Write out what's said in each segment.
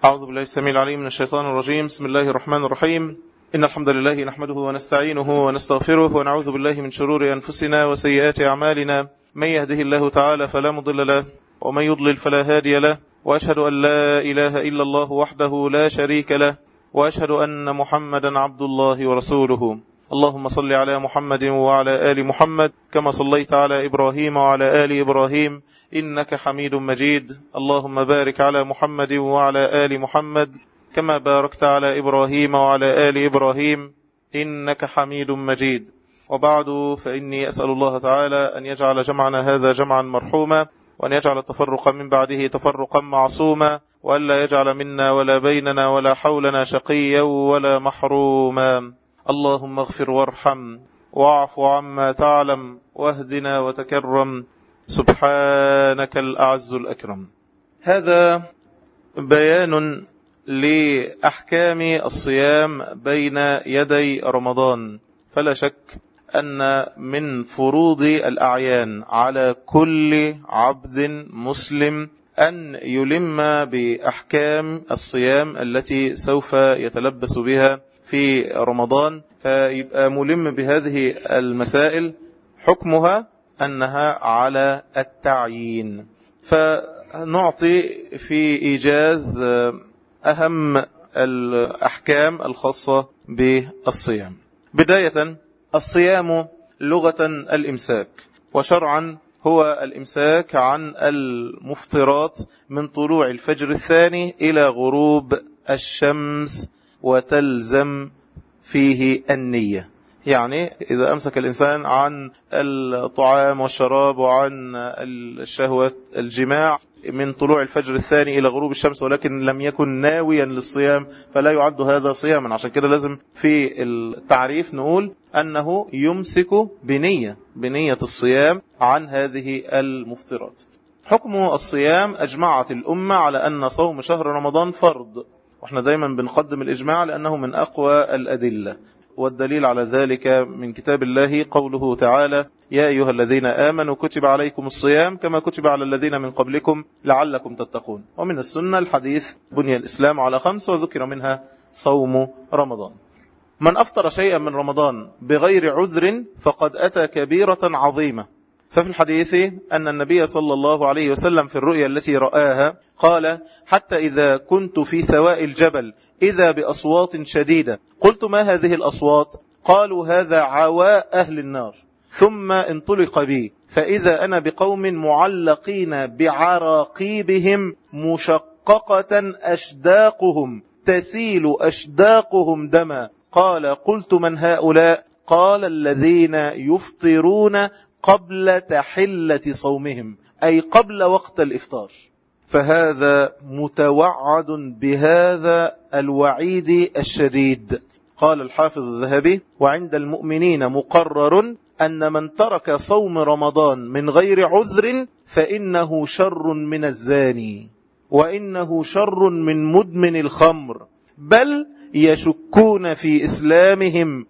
أعوذ بالله السميع العليم من الشيطان الرجيم. بسم الله الرحمن الرحيم. إن الحمد لله نحمده ونستعينه ونستغفره ونعوذ بالله من شرور أنفسنا وسيئات أعمالنا. من يهده الله تعالى فلا مضل له ومن يضلل فلا هادي له، وأشهد أن لا إله إلا الله وحده لا شريك له، وأشهد أن محمدا عبد الله ورسوله. اللهم صل على محمد وعلى آل محمد كما صليت على إبراهيم وعلى آل إبراهيم إنك حميد مجيد. اللهم بارك على محمد وعلى آل محمد كما باركت على إبراهيم وعلى آل إبراهيم إنك حميد مجيد. وبعد، فإني أسأل الله تعالى أن يجعل جمعنا هذا جمعا مرحوما، وأن يجعل التفرق من بعده تفرقا معصوما، وألا يجعل منا ولا بيننا ولا حولنا شقيا ولا محروما. اللهم اغفر وارحم واعف عما تعلم واهدنا وتكرم، سبحانك الأعز الأكرم. هذا بيان لأحكام الصيام بين يدي رمضان. فلا شك أن من فروض الأعيان على كل عبد مسلم أن يلم بأحكام الصيام التي سوف يتلبس بها في رمضان، فيبقى ملم بهذه المسائل. حكمها أنها على التعيين، فنعطي في إيجاز أهم الأحكام الخاصة بالصيام. بداية، الصيام لغة الإمساك، وشرعا هو الإمساك عن المفطرات من طلوع الفجر الثاني إلى غروب الشمس، وتلزم فيه النية. يعني إذا أمسك الإنسان عن الطعام والشراب وعن الشهوة الجماع من طلوع الفجر الثاني إلى غروب الشمس ولكن لم يكن ناويا للصيام فلا يعد هذا صياما. عشان كده لازم في التعريف نقول أنه يمسك بنية الصيام عن هذه المفطرات. حكم الصيام: أجمعت الأمة على أن صوم شهر رمضان فرض، واحنا دايما بنقدم الإجماع لأنه من أقوى الأدلة، والدليل على ذلك من كتاب الله قوله تعالى: يا أيها الذين آمنوا كتب عليكم الصيام كما كتب على الذين من قبلكم لعلكم تتقون. ومن السنة الحديث: بني الإسلام على 5 وذكر منها صوم رمضان. من أفطر شيئا من رمضان بغير عذر فقد أتى كبيرة عظيمة. ففي الحديث أن النبي صلى الله عليه وسلم في الرؤيا التي رآها قال: حتى إذا كنت في سواء الجبل إذا بأصوات شديدة، قلت: ما هذه الأصوات؟ قالوا: هذا عواء أهل النار. ثم انطلق بي فإذا أنا بقوم معلقين بعراقيبهم مشققة أشداقهم تسيل أشداقهم دما. قال: قلت: من هؤلاء؟ قال: الذين يفطرون قبل تحلة صومهم، أي قبل وقت الإفطار. فهذا متوعد بهذا الوعيد الشديد. قال الحافظ الذهبي: وعند المؤمنين مقرر أن من ترك صوم رمضان من غير عذر فإنه شر من الزاني، وإنه شر من مدمن الخمر، بل يشكون في إسلامهم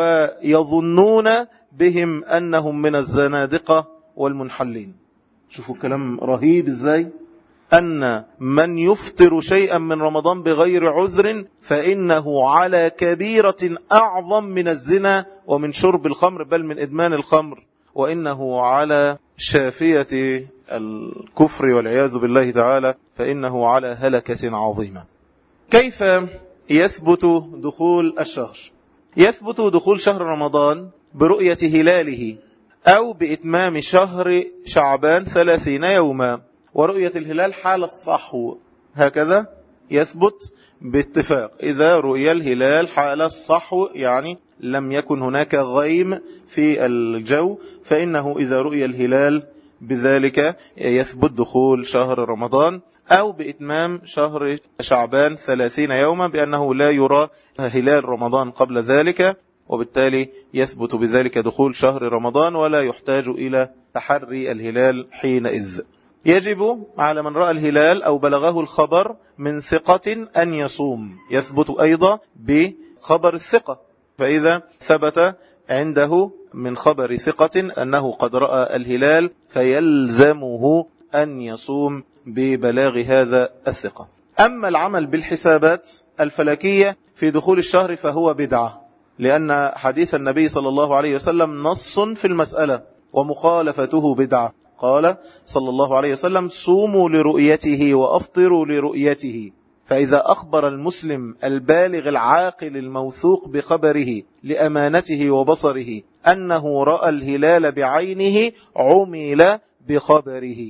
ويظنون بهم أنهم من الزنادقة والمنحلين. شوفوا الكلام رهيب إزاي، أن من يفطر شيئا من رمضان بغير عذر فإنه على كبيرة أعظم من الزنا ومن شرب الخمر، بل من إدمان الخمر، وإنه على شافية الكفر والعياذ بالله تعالى، فإنه على هلكة عظيمة. كيف يثبت دخول الشهر؟ يثبت دخول شهر رمضان برؤية هلاله أو بإتمام شهر شعبان 30 يوما، ورؤية الهلال حال الصحو. هكذا يثبت باتفاق. إذا رؤي الهلال حال الصحو يعني لم يكن هناك غيم في الجو، فإنه إذا رؤي الهلال بذلك يثبت دخول شهر رمضان، أو بإتمام شهر شعبان 30 يوما بأنه لا يرى هلال رمضان قبل ذلك، وبالتالي يثبت بذلك دخول شهر رمضان ولا يحتاج إلى تحري الهلال حينئذ. يجب على من رأى الهلال أو بلغه الخبر من ثقة أن يصوم. يثبت أيضا بخبر الثقة، فإذا ثبت عنده من خبر ثقة أنه قد رأى الهلال فيلزمه أن يصوم ببلاغ هذا الثقة. أما العمل بالحسابات الفلكية في دخول الشهر فهو بدعة، لأن حديث النبي صلى الله عليه وسلم نص في المسألة ومخالفته بدعة. قال صلى الله عليه وسلم: صوموا لرؤيته وأفطروا لرؤيته. فإذا أخبر المسلم البالغ العاقل الموثوق بخبره لأمانته وبصره أنه رأى الهلال بعينه عمل بخبره،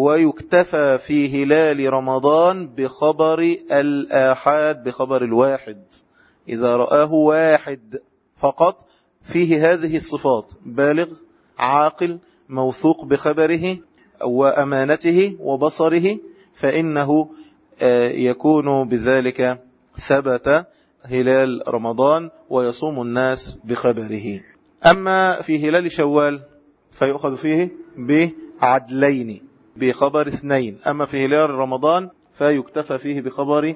ويكتفى في هلال رمضان بخبر الآحاد، بخبر الواحد. إذا رآه واحد فقط فيه هذه الصفات: بالغ عاقل موثوق بخبره وأمانته وبصره، فإنه يكون بذلك ثبت هلال رمضان ويصوم الناس بخبره. أما في هلال شوال فيؤخذ فيه بعدلين، بخبر 2. أما في هلال رمضان فيكتفى فيه بخبر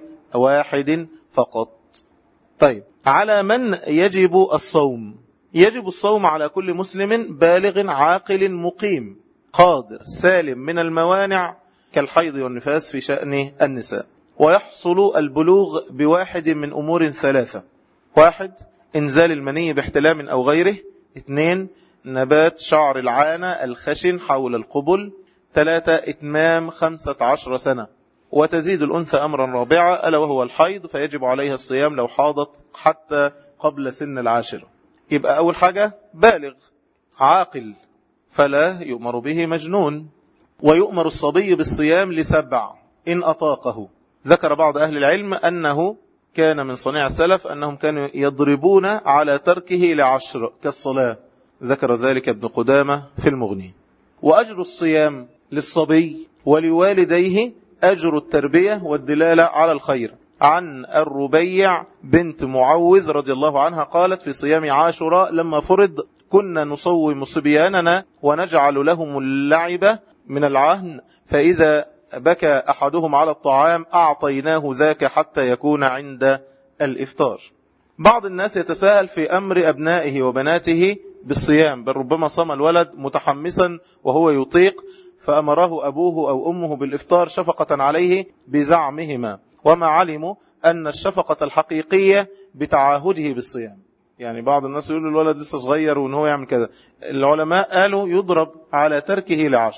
1 فقط. طيب، على من يجب الصوم؟ يجب الصوم على كل مسلم بالغ عاقل مقيم قادر سالم من الموانع كالحيض والنفاس في شأن النساء. ويحصل البلوغ بواحد من أمور 3: 1. إنزال المني باحتلام أو غيره. 2. نبات شعر العانة الخشن حول القبل. 3. إتمام 15 سنة. وتزيد الأنثى أمرا رابعا ألا وهو الحيض، فيجب عليها الصيام لو حاضت حتى قبل سن 10. يبقى أول حاجة بالغ عاقل، فلا يؤمر به مجنون. ويؤمر الصبي بالصيام ل7 إن أطاقه. ذكر بعض أهل العلم أنه كان من صنيع السلف أنهم كانوا يضربون على تركه ل10 كالصلاة، ذكر ذلك ابن قدامة في المغني. وأجر الصيام للصبي ولوالديه أجر التربية والدلالة على الخير. عن الربيع بنت معوذ رضي الله عنها قالت: في صيام عاشوراء لما فرض كنا نصوم صبياننا ونجعل لهم اللعب من العهن، فإذا بكى أحدهم على الطعام أعطيناه ذاك حتى يكون عند الإفطار. بعض الناس يتساءل في أمر أبنائه وبناته بالصيام، بل ربما صام الولد متحمسا وهو يطيق فأمره أبوه أو أمه بالإفطار شفقة عليه بزعمهما، وما علموا أن الشفقة الحقيقية بتعاهده بالصيام. يعني بعض الناس يقول الولد لسه صغير وإن هو يعمل كذا. العلماء قالوا يضرب على تركه ل10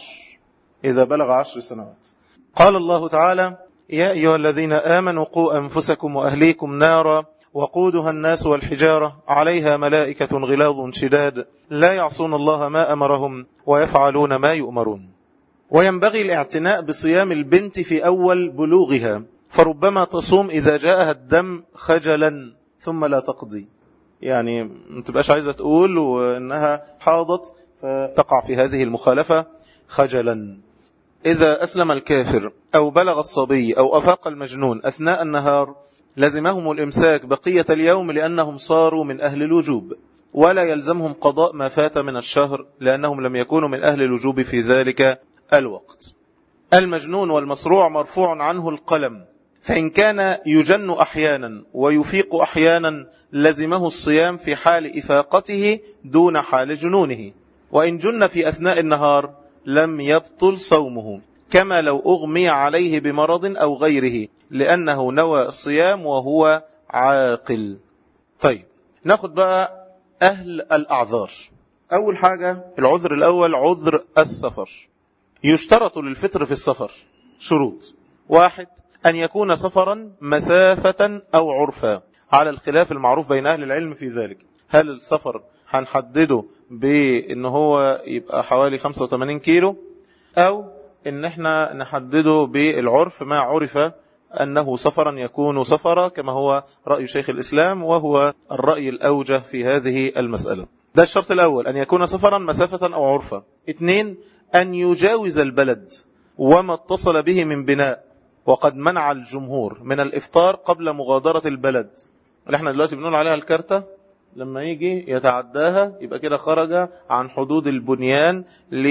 إذا بلغ 10 سنوات. قال الله تعالى: يا أيها الذين آمنوا قوا أنفسكم وأهليكم نارا وقودها الناس والحجارة عليها ملائكة غلاظ شداد لا يعصون الله ما أمرهم ويفعلون ما يؤمرون. وينبغي الاعتناء بصيام البنت في أول بلوغها، فربما تصوم إذا جاءها الدم خجلا ثم لا تقضي، يعني ما تبقاش عايزة تقول وإنها حاضت فتقع في هذه المخالفة خجلا. إذا أسلم الكافر أو بلغ الصبي أو أفاق المجنون أثناء النهار لزمهم الإمساك بقية اليوم لأنهم صاروا من أهل الوجوب، ولا يلزمهم قضاء ما فات من الشهر لأنهم لم يكونوا من أهل الوجوب في ذلك الوقت. المجنون والمصروع مرفوع عنه القلم، فإن كان يجن أحيانا ويفيق أحيانا لزمه الصيام في حال إفاقته دون حال جنونه، وإن جن في أثناء النهار لم يبطل صومه، كما لو أغمي عليه بمرض أو غيره لأنه نوى الصيام وهو عاقل. طيب، ناخد بقى أهل الأعذار. أول حاجة العذر الأول عذر السفر. يشترط للفطر في السفر شروط: 1. أن يكون سفرا مسافة أو عرفا، على الخلاف المعروف بين أهل العلم في ذلك. هل السفر هنحدده بأنه هو يبقى حوالي 85 كيلو، أو إن احنا نحدده بالعرف ما عرف أنه سفرا يكون سفرا، كما هو رأي شيخ الإسلام وهو الرأي الأوجه في هذه المسألة. ده الشرط الأول، أن يكون سفرا مسافة أو عرفا. 2. أن يجاوز البلد وما اتصل به من بناء، وقد منع الجمهور من الإفطار قبل مغادرة البلد، اللي احنا دلوقتي بنقول عليها الكارتة، لما يجي يتعداها يبقى كده خرج عن حدود البنيان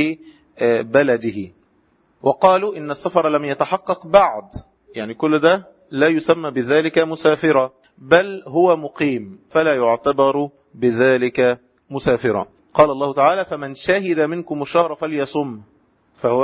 لبلده. وقالوا إن السفر لم يتحقق بعد، يعني كل ده لا يسمى بذلك مسافرا، بل هو مقيم فلا يعتبر بذلك مسافرا. قال الله تعالى: فمن شهد منكم الشهر فليصم، فهو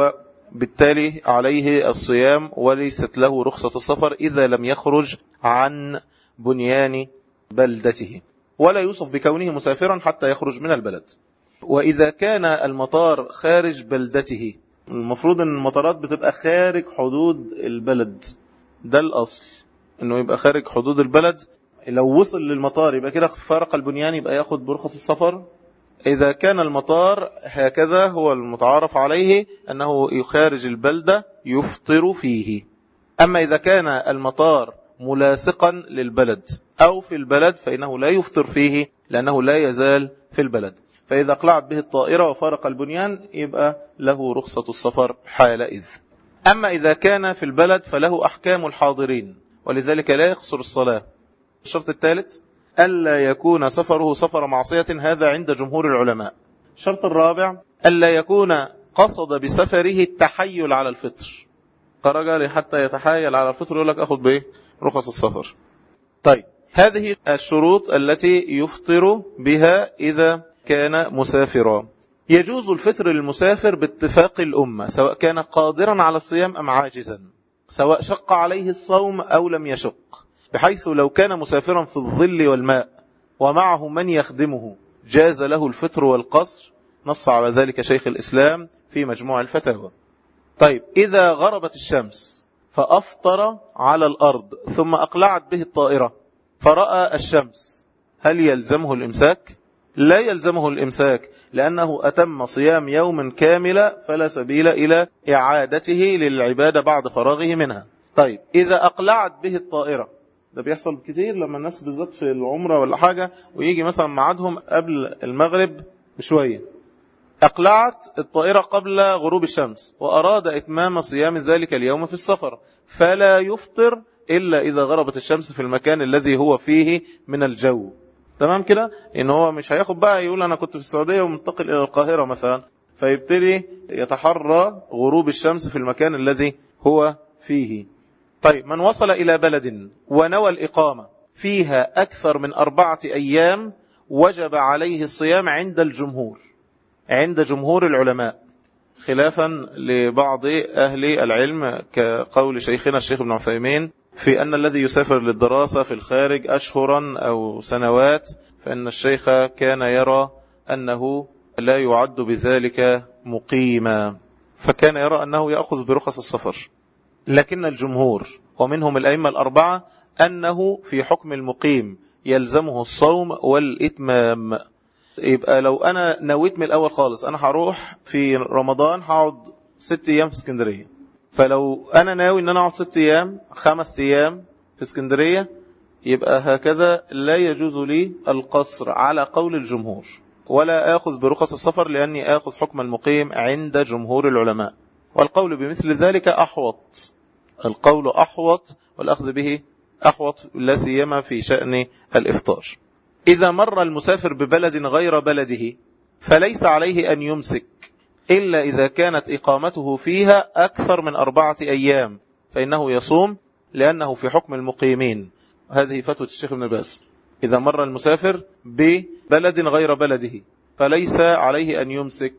بالتالي عليه الصيام وليست له رخصة السفر إذا لم يخرج عن بنيان بلدته، ولا يوصف بكونه مسافرا حتى يخرج من البلد. وإذا كان المطار خارج بلدته، المفروض أن المطارات بتبقى خارج حدود البلد، ده الأصل أنه يبقى خارج حدود البلد. لو وصل للمطار يبقى كده فارق البنيان، يبقى ياخد برخص السفر. إذا كان المطار هكذا هو المتعارف عليه أنه يخارج البلدة يفطر فيه. أما إذا كان المطار ملاصقا للبلد أو في البلد فإنه لا يفطر فيه لأنه لا يزال في البلد. فإذا اقلعت به الطائرة وفارق البنيان يبقى له رخصة السفر حالئذ. أما إذا كان في البلد فله أحكام الحاضرين، ولذلك لا يقصر الصلاة. الشرط الثالث ألا يكون سفره سفر معصية، هذا عند جمهور العلماء. الشرط الرابع ألا يكون قصد بسفره التحيل على الفطر، خرج حتى يتحايل على الفطر يقول لك أخذ به رخص السفر. طيب هذه الشروط التي يفطر بها إذا كان مسافرا. يجوز الفطر للمسافر باتفاق الأمة، سواء كان قادرا على الصيام أم عاجزا، سواء شق عليه الصوم أو لم يشق، بحيث لو كان مسافرا في الظل والماء ومعه من يخدمه جاز له الفطر والقصر، نص على ذلك شيخ الإسلام في مجموع الفتاوى. طيب إذا غربت الشمس فأفطر على الأرض ثم أقلعت به الطائرة فرأى الشمس، هل يلزمه الإمساك؟ لا يلزمه الإمساك، لأنه أتم صيام يوم كاملا فلا سبيل إلى إعادته للعبادة بعد فراغه منها. طيب إذا أقلعت به الطائرة، ده بيحصل كتير لما الناس بالذات في العمرة ولا حاجة ويجي مثلا معادهم قبل المغرب بشوية، أقلعت الطائرة قبل غروب الشمس وأراد إتمام صيام ذلك اليوم في السفر، فلا يفطر إلا إذا غربت الشمس في المكان الذي هو فيه من الجو. تمام كده؟ إن هو مش هياخد بقى يقول أنا كنت في السعودية ومنتقل إلى القاهرة مثلا، فيبتدي يتحرى غروب الشمس في المكان الذي هو فيه. طيب من وصل إلى بلد ونوى الإقامة فيها أكثر من 4 أيام وجب عليه الصيام عند الجمهور، عند جمهور العلماء، خلافا لبعض أهل العلم كقول شيخنا الشيخ ابن عثيمين في أن الذي يسافر للدراسة في الخارج أشهرا أو سنوات، فإن الشيخ كان يرى أنه لا يعد بذلك مقيما، فكان يرى أنه يأخذ برخص السفر. لكن الجمهور ومنهم الأئمة 4 أنه في حكم المقيم يلزمه الصوم والإتمام. يبقى لو أنا نويت من الأول خالص أنا هروح في رمضان هقعد 6 أيام في اسكندرية، فلو أنا ناوي أن أنا أقعد 6 أيام 5 أيام في اسكندرية، يبقى هكذا لا يجوز لي القصر على قول الجمهور، ولا آخذ برخص السفر لأني آخذ حكم المقيم عند جمهور العلماء. والقول بمثل ذلك أحوط، القول أحوط والأخذ به أحوط، لا سيما في شأن الإفطار. إذا مر المسافر ببلد غير بلده فليس عليه أن يمسك إلا إذا كانت إقامته فيها أكثر من 4 أيام، فإنه يصوم لأنه في حكم المقيمين. هذه فتوى الشيخ ابن باز. إذا مر المسافر ببلد غير بلده فليس عليه أن يمسك،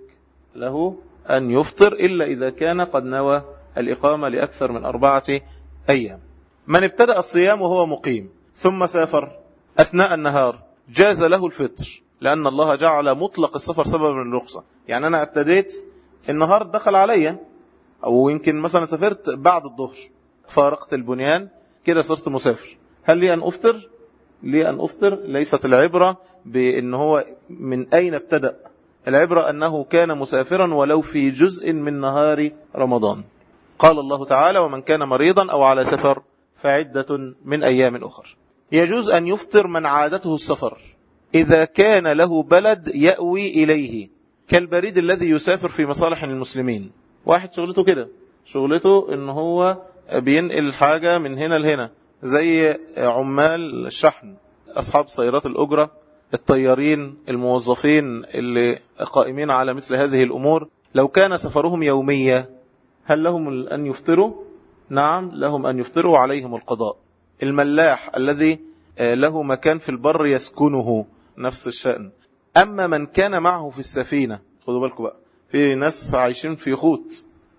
له أن يفطر إلا إذا كان قد نوى الإقامة لأكثر من 4 أيام. من ابتدأ الصيام وهو مقيم ثم سافر أثناء النهار جاز له الفطر، لأن الله جعل مطلق السفر سببا للرخصة. يعني أنا ابتديت النهار دخل عليا، أو يمكن مثلا سافرت بعد الظهر فارقت البنيان كده صرت مسافر، هل لي أن أفطر؟ لي أن أفطر. ليست العبرة بأن هو من أين ابتدأ، العبرة أنه كان مسافرا ولو في جزء من نهار رمضان. قال الله تعالى ومن كان مريضا أو على سفر فعدة من أيام أخر. يجوز أن يفطر من عادته السفر إذا كان له بلد يأوي إليه، كالبريد الذي يسافر في مصالح المسلمين. واحد شغلته كده، شغلته إن هو بينقل حاجة من هنا لهنا، زي عمال الشحن، أصحاب سيارات الأجرة، الطيارين، الموظفين اللي قائمين على مثل هذه الأمور. لو كان سفرهم يومية هل لهم أن يفطروا؟ نعم لهم أن يفطروا وعليهم القضاء. الملاح الذي له مكان في البر يسكنه نفس الشأن. أما من كان معه في السفينة، خدوا بالكم بقى، في ناس عايشين في يخوت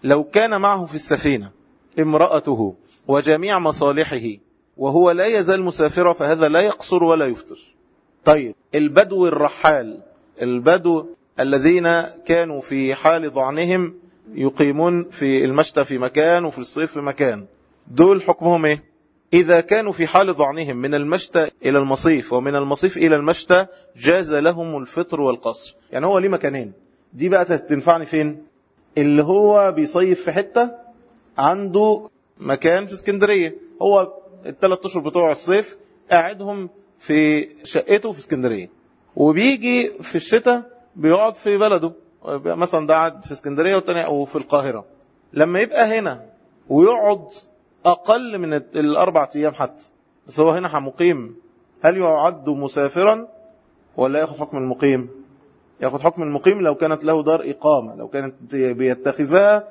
لو كان معه في السفينة امرأته وجميع مصالحه وهو لا يزال مسافرا فهذا لا يقصر ولا يفطر. طيب البدو الرحال، البدو الذين كانوا في حال ضعنهم يقيمون في المشتى في مكان وفي الصيف في مكان، دول حكمهم ايه؟ إذا كانوا في حال ضعنهم من المشتى إلى المصيف ومن المصيف إلى المشتى جاز لهم الفطر والقصر. يعني هو ليه مكانين، دي بقى تنفعني فين؟ اللي هو بيصيف في حتة عنده مكان في اسكندرية، هو ال3 أشهر بتوع الصيف قاعدهم في شقته في اسكندرية، وبيجي في الشتاء بيقعد في بلده، مثلا ده قاعد في اسكندرية والتاني أو في القاهرة. لما يبقى هنا ويقعد أقل من 4 أيام حتى، بس هو هنا مقيم، هل يعد مسافرا ولا يأخذ حكم المقيم؟ يأخذ حكم المقيم لو كانت له دار إقامة، لو كانت بيتخذها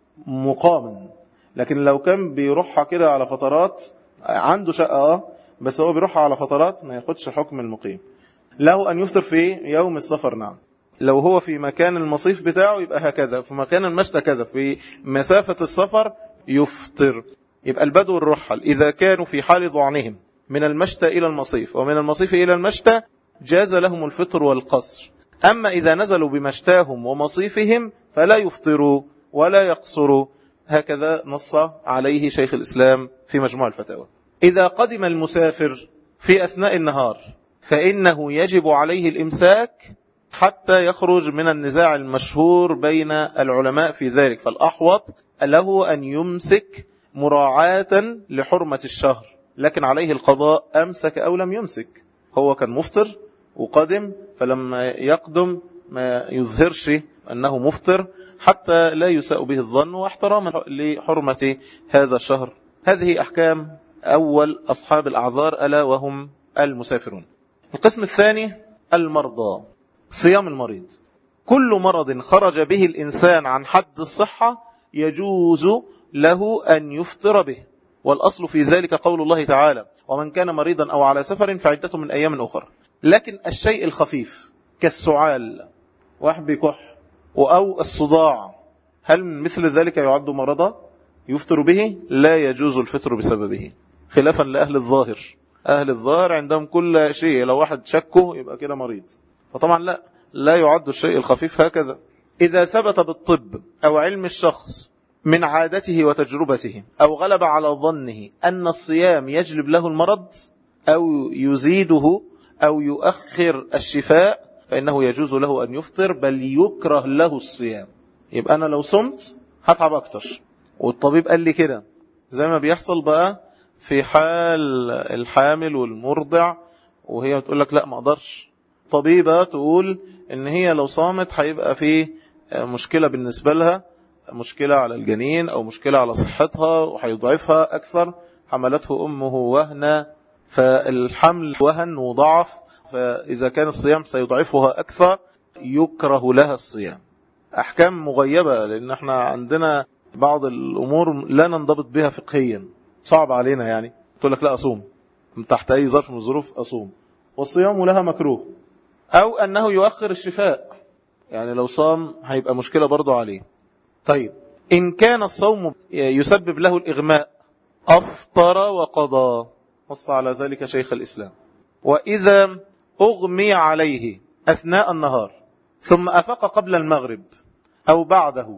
مقاما. لكن لو كان بيروحها كده على فترات، عنده شقة بس هو بيروحها على فترات، ما ياخدش حكم المقيم. له أن يفطر في يوم السفر، نعم. لو هو في مكان المصيف بتاعه يبقى هكذا، في مكان المشتى كذا، في مسافة السفر يفطر. يبقى البدو الرحل إذا كانوا في حال ضعنهم من المشتى إلى المصيف ومن المصيف إلى المشتى جاز لهم الفطر والقصر. أما إذا نزلوا بمشتاهم ومصيفهم فلا يفطروا ولا يقصروا، هكذا نص عليه شيخ الإسلام في مجموع الفتاوى. إذا قدم المسافر في أثناء النهار فإنه يجب عليه الإمساك حتى يخرج من النزاع المشهور بين العلماء في ذلك، فالأحوط له أن يمسك مراعاة لحرمة الشهر، لكن عليه القضاء أمسك أو لم يمسك. هو كان مفطر وقدم، فلما يقدم ما يظهرش أنه مفطر حتى لا يساء به الظن، واحتراما لحرمة هذا الشهر. هذه أحكام أول أصحاب الأعذار ألا وهم المسافرون. القسم الثاني المرضى، صيام المريض. كل مرض خرج به الإنسان عن حد الصحة يجوز له أن يفطر به، والأصل في ذلك قول الله تعالى ومن كان مريضا أو على سفر فعدة من أيام أخرى. لكن الشيء الخفيف كالسعال، واحد بيكح، أو الصداع، هل مثل ذلك يعد مرضا يفطر به؟ لا يجوز الفطر بسببه، خلافا لأهل الظاهر. أهل الظاهر عندهم كل شيء لو واحد شكه يبقى كده مريض، فطبعا لا يعد الشيء الخفيف هكذا. إذا ثبت بالطب أو علم الشخص من عادته وتجربته أو غلب على ظنه أن الصيام يجلب له المرض أو يزيده أو يؤخر الشفاء فإنه يجوز له أن يفطر، بل يكره له الصيام. يبقى أنا لو صمت هتعب أكتر، والطبيب قال لي كده، زي ما بيحصل بقى في حال الحامل والمرضع، وهي بتقول لك لا ما أقدرش. طبيبة تقول إن هي لو صامت هيبقى في مشكلة بالنسبة لها، مشكلة على الجنين أو مشكلة على صحتها وهيضعفها أكثر. حملته أمه وهنا، فالحمل وهن وضعف، فإذا كان الصيام سيضعفها أكثر يكره لها الصيام. أحكام مغيبة، لأن احنا عندنا بعض الأمور لا ننضبط بها فقهيا، صعب علينا. يعني تقول لك لا أصوم تحت أي ظرف من الظروف أصوم، والصيام لها مكروه. أو أنه يؤخر الشفاء، يعني لو صام هيبقى مشكلة برضو عليه. طيب إن كان الصوم يسبب له الإغماء أفطر وقضى، نص على ذلك شيخ الإسلام. وإذا أغمي عليه أثناء النهار ثم أفق قبل المغرب أو بعده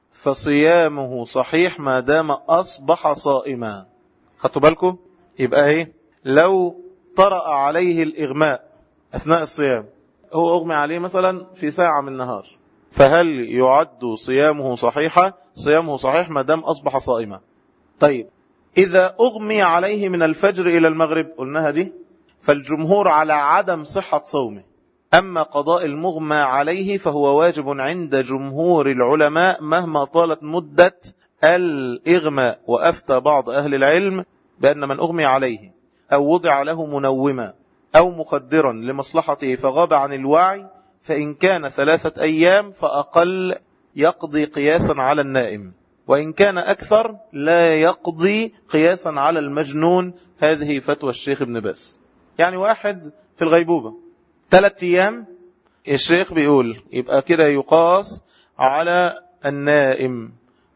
فصيامه صحيح ما دام أصبح صائما. خدتوا بالكم؟ يبقى إيه؟ لو طرأ عليه الإغماء أثناء الصيام، هو أغمي عليه مثلا في ساعة من النهار، فهل يعد صيامه صحيحة؟ صيامه صحيح ما دام أصبح صائما. طيب إذا أغمي عليه من الفجر إلى المغرب، قلناها دي، فالجمهور على عدم صحة صومه. أما قضاء المغمى عليه فهو واجب عند جمهور العلماء مهما طالت مدة الإغماء. وأفتى بعض أهل العلم بأن من أغمي عليه أو وضع له منوما أو مخدرا لمصلحته فغاب عن الوعي، فإن كان 3 أيام فأقل يقضي قياسا على النائم، وإن كان أكثر لا يقضي قياسا على المجنون. هذه فتوى الشيخ ابن باز. يعني واحد في الغيبوبة 3 أيام، الشيخ بيقول يبقى كده يقاس على النائم،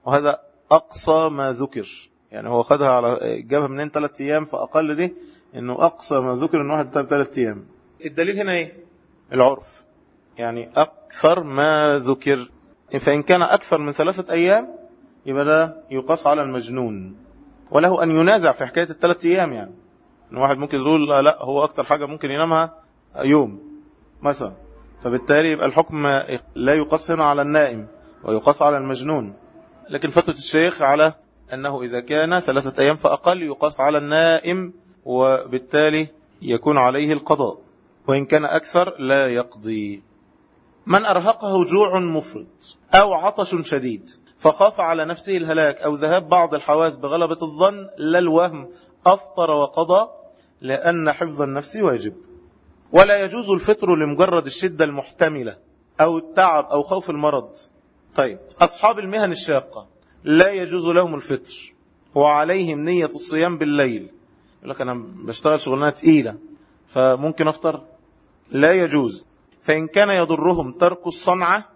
وهذا أقصى ما ذكر، يعني هو خدها على جابها منين 3 أيام فأقل دي، إنه أقصى ما ذكر إنه واحد 3 أيام. الدليل هنا إيه؟ العرف، يعني أكثر ما ذكر. فإن كان أكثر من 3 أيام يبقى ده يقاس على المجنون، وله أن ينازع في حكاية 3 أيام. يعني إن واحد ممكن يقول لا هو أكتر حاجة ممكن ينامها يوم مثلا، فبالتالي يبقى الحكم لا يقاس هنا على النائم ويقاس على المجنون. لكن فتوى الشيخ على أنه إذا كان 3 أيام فأقل يقاس على النائم، وبالتالي يكون عليه القضاء، وإن كان أكثر لا يقضي. من أرهقه جوع مفرط أو عطش شديد فخاف على نفسه الهلاك أو ذهاب بعض الحواس بغلبة الظن لا الوهم، أفطر وقضى، لأن حفظ النفس واجب. ولا يجوز الفطر لمجرد الشدة المحتملة أو التعب أو خوف المرض. طيب، أصحاب المهن الشاقة لا يجوز لهم الفطر وعليهم نية الصيام بالليل. يقول لك أنا بشتغل شغلانة تقيلة فممكن أفطر، لا يجوز. فإن كان يضرهم ترك الصنعة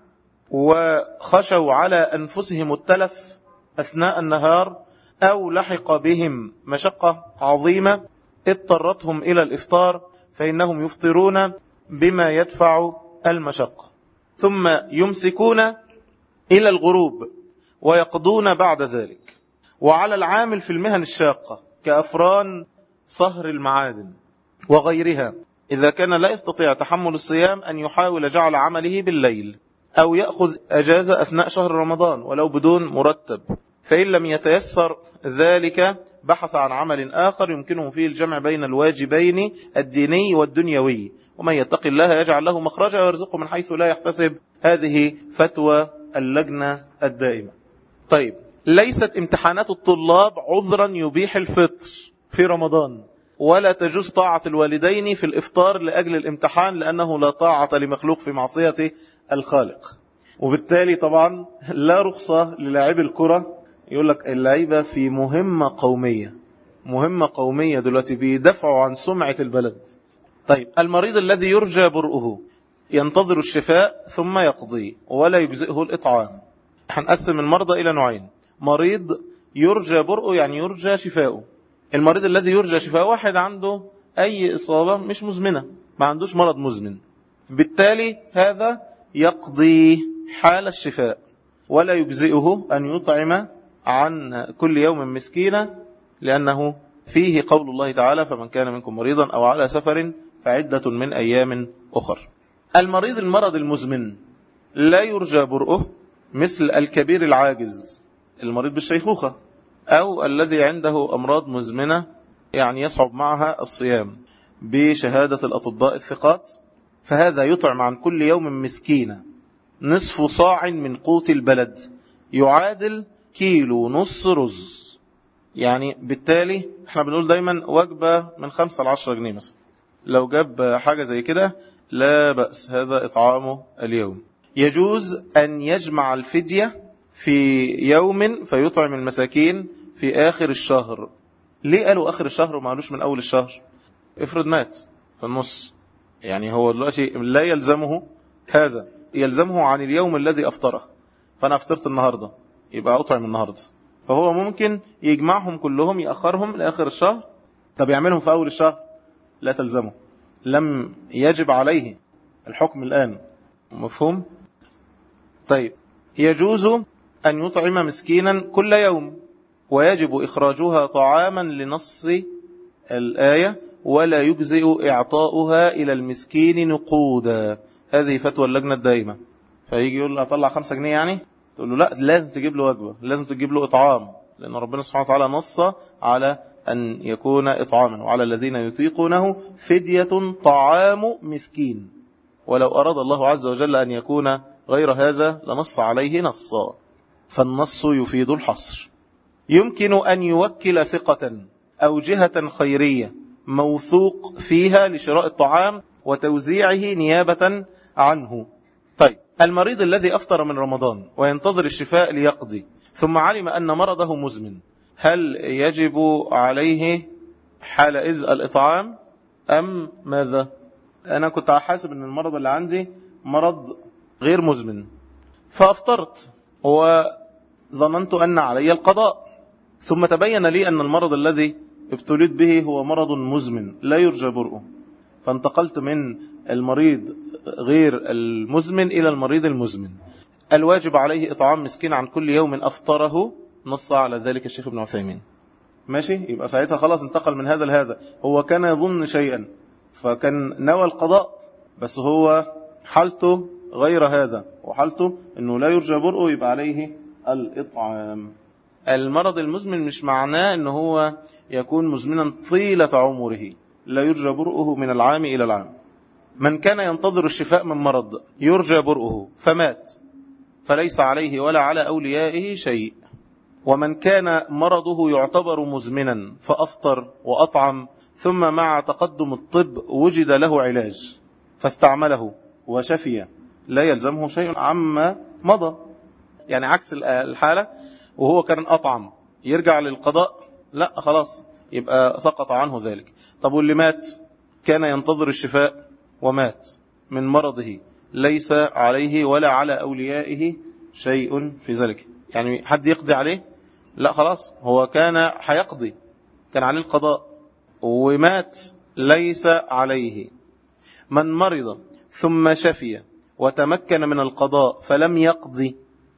وخشوا على أنفسهم التلف أثناء النهار أو لحق بهم مشقة عظيمة اضطرتهم إلى الإفطار، فإنهم يفطرون بما يدفع المشقة، ثم يمسكون إلى الغروب ويقضون بعد ذلك. وعلى العامل في المهن الشاقة كأفران صهر المعادن وغيرها إذا كان لا يستطيع تحمل الصيام أن يحاول جعل عمله بالليل أو يأخذ أجازة أثناء شهر رمضان ولو بدون مرتب، فإن لم يتيسر ذلك بحث عن عمل آخر يمكنه فيه الجمع بين الواجبين الديني والدنيوي، ومن يتق الله يجعل له مخرجا ويرزقه من حيث لا يحتسب. هذه فتوى اللجنة الدائمة. طيب، ليست امتحانات الطلاب عذرا يبيح الفطر في رمضان، ولا تجوز طاعة الوالدين في الإفطار لأجل الامتحان، لأنه لا طاعة لمخلوق في معصية الخالق. وبالتالي طبعا لا رخصة للاعب الكرة. يقول لك اللعيبة في مهمة قومية دلوقتي بيدفعوا عن سمعة البلد. طيب، المريض الذي يرجى برؤه ينتظر الشفاء ثم يقضي ولا يجزئه الإطعام. هنقسم المرضى إلى نوعين: مريض يرجى برؤه يعني يرجى شفاؤه. المريض الذي يرجى شفاؤه واحد عنده أي إصابة مش مزمنة، ما عندوش مرض مزمن، بالتالي هذا يقضي حال الشفاء ولا يجزئه أن يطعم عن كل يوم مسكينا، لأنه فيه قول الله تعالى: فمن كان منكم مريضا أو على سفر فعدة من أيام أخر. المريض المرض المزمن لا يرجى برؤه، مثل الكبير العاجز، المريض بالشيخوخة، أو الذي عنده أمراض مزمنة يعني يصعب معها الصيام بشهادة الأطباء الثقات، فهذا يطعم عن كل يوم مسكينة نصف صاع من قوت البلد يعادل 1.5 كيلو رز. يعني بالتالي احنا بنقول دايما وجبة من 5 ل 10 جنيه مثلا، لو جاب حاجة زي كده لا بأس، هذا إطعامه اليوم. يجوز أن يجمع الفدية في يوم فيطعم المساكين في آخر الشهر. ليه قالوا آخر الشهر وما قالوش من أول الشهر؟ افرض مات في النص، يعني هو دلوقتي لا يلزمه هذا، يلزمه عن اليوم الذي أفطره. فأنا أفطرت النهاردة يبقى أطعم النهاردة، فهو ممكن يجمعهم كلهم يأخرهم لآخر الشهر. طب يعملهم في أول الشهر؟ لا تلزمه، لم يجب عليه الحكم الآن. مفهوم؟ طيب، يجوز أن يطعم مسكينا كل يوم، ويجب إخراجها طعاما لنص الآية، ولا يجزئ إعطاؤها إلى المسكين نقودا. هذه فتوى اللجنة الدائمة. فيجي يقول له أطلع 5 جنيه، يعني تقول له لا، لازم تجيب له وجبة، لازم تجيب له إطعام، لأن ربنا سبحانه وتعالى نص على أن يكون إطعاما، وعلى الذين يطيقونه فدية طعام مسكين. ولو أراد الله عز وجل أن يكون غير هذا لنص عليه نصا، فالنص يفيد الحصر. يمكن أن يوكل ثقة أو جهة خيرية موثوق فيها لشراء الطعام وتوزيعه نيابة عنه. طيب، المريض الذي أفطر من رمضان وينتظر الشفاء ليقضي ثم علم أن مرضه مزمن، هل يجب عليه حالئذ الإطعام أم ماذا؟ أنا كنت حاسب أن المرض اللي عندي مرض غير مزمن فأفطرت، ظننت أن علي القضاء، ثم تبين لي أن المرض الذي ابتليت به هو مرض مزمن لا يرجى برؤه، فانتقلت من المريض غير المزمن إلى المريض المزمن. الواجب عليه إطعام مسكين عن كل يوم أفطره، نص على ذلك الشيخ ابن عثيمين. ماشي، يبقى ساعتها خلاص انتقل من هذا لهذا. هو كان يظن شيئا فكان نوى القضاء، بس هو حالته غير هذا، وحالته أنه لا يرجى برؤه، يبقى عليه الإطعام. المرض المزمن مش معناه أنه هو يكون مزمنا طيلة عمره، لا يرجى برؤه من العام إلى العام. من كان ينتظر الشفاء من مرض يرجى برؤه فمات فليس عليه ولا على أوليائه شيء. ومن كان مرضه يعتبر مزمنا فأفطر وأطعم، ثم مع تقدم الطب وجد له علاج فاستعمله وشفي، لا يلزمه شيء عما مضى. يعني عكس الحالة، وهو كان أطعم يرجع للقضاء؟ لا، خلاص يبقى سقط عنه ذلك. طب واللي مات كان ينتظر الشفاء ومات من مرضه، ليس عليه ولا على أوليائه شيء في ذلك. يعني حد يقضي عليه؟ لا، خلاص هو كان هيقضي، كان عليه القضاء ومات، ليس عليه. من مرض ثم شفي وتمكن من القضاء فلم يقضي،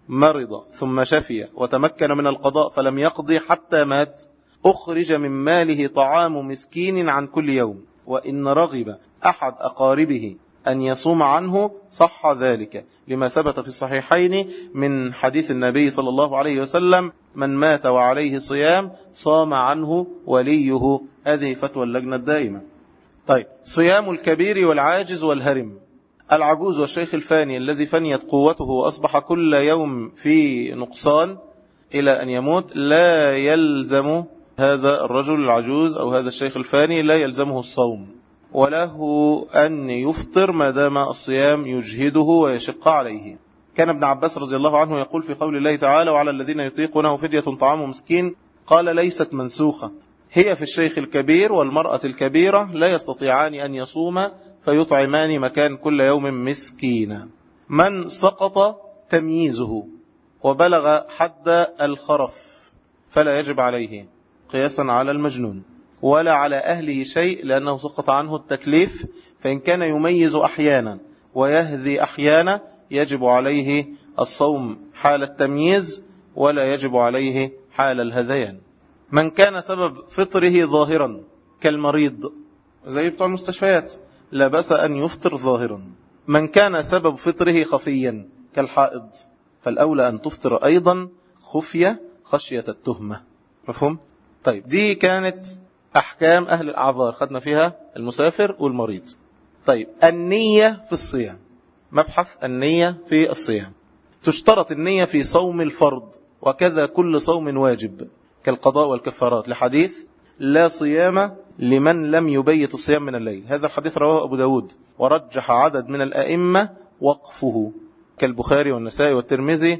مرض ثم شفي وتمكن من القضاء فلم يقضي حتى مات، أخرج من ماله طعام مسكين عن كل يوم، وإن رغب أحد أقاربه أن يصوم عنه صح ذلك، لما ثبت في الصحيحين من حديث النبي صلى الله عليه وسلم: من مات وعليه صيام صام عنه وليه. هذه فتوى اللجنة الدائمة. طيب، صيام الكبير والعاجز والهرم. العجوز والشيخ الفاني الذي فنيت قوته وأصبح كل يوم في نقصان إلى أن يموت، لا يلزم هذا الرجل العجوز أو هذا الشيخ الفاني لا يلزمه الصوم، وله أن يفطر ما دام الصيام يجهده ويشق عليه. كان ابن عباس رضي الله عنه يقول في قول الله تعالى: وعلى الذين يطيقونه فدية طعام مسكين، قال: ليست منسوخة، هي في الشيخ الكبير والمرأة الكبيرة لا يستطيعان أن يصوما فيطعمان مكان كل يوم مسكينا. من سقط تمييزه وبلغ حد الخرف فلا يجب عليه قياسا على المجنون، ولا على أهله شيء، لأنه سقط عنه التكليف. فإن كان يميز أحيانا ويهذي أحيانا يجب عليه الصوم حال التمييز، ولا يجب عليه حال الهذيان. من كان سبب فطره ظاهرا كالمريض زي بتوع المستشفيات لا بأس أن يفطر ظاهرا. من كان سبب فطره خفيا كالحائض فالأولى أن تفطر أيضا خفية خشية التهمة. مفهوم؟ طيب، دي كانت أحكام أهل الأعذار، خدنا فيها المسافر والمريض. طيب، النية في الصيام. مبحث النية في الصيام. تشترط النية في صوم الفرض، وكذا كل صوم واجب كالقضاء والكفارات، لحديث: لا صيام لمن لم يبيت الصيام من الليل. هذا الحديث رواه أبو داود، ورجح عدد من الأئمة وقفه كالبخاري والنسائي والترمذي.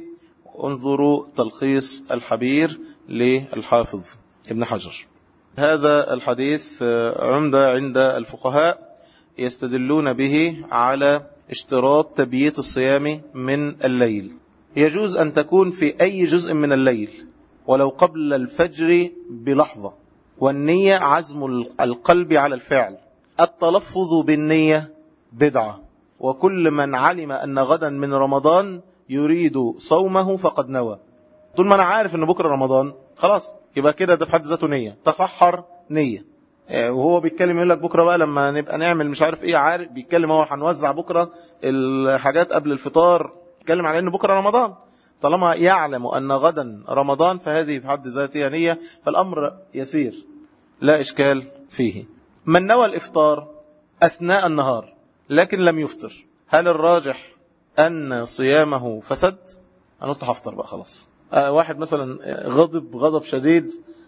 انظروا تلخيص الحبير للحافظ ابن حجر. هذا الحديث عمدة عند الفقهاء، يستدلون به على اشتراط تبييت الصيام من الليل. يجوز أن تكون في أي جزء من الليل ولو قبل الفجر بلحظة، والنية عزم القلب على الفعل. التلفظ بالنية بدعة، وكل من علم أن غدا من رمضان يريد صومه فقد نوى. طول ما أنا عارف أن بكرة رمضان خلاص، يبقى كده ده في حد ذاته نية. تصحر نية، وهو بيتكلم يقول لك بكرة بقى لما نبقى نعمل مش عارف ايه، عارف بيتكلم هو هنوزع بكرة الحاجات قبل الفطار، بيتكلم على أن بكرة رمضان. طالما يعلم أن غدا رمضان فهذه في حد ذاتها نية، فالأمر يسير لا إشكال فيه. من نوى الإفطار أثناء النهار لكن لم يفطر، هل الراجح أن صيامه فسد؟ أنا قلت هفطر بقى خلاص. واحد مثلا غضب شديد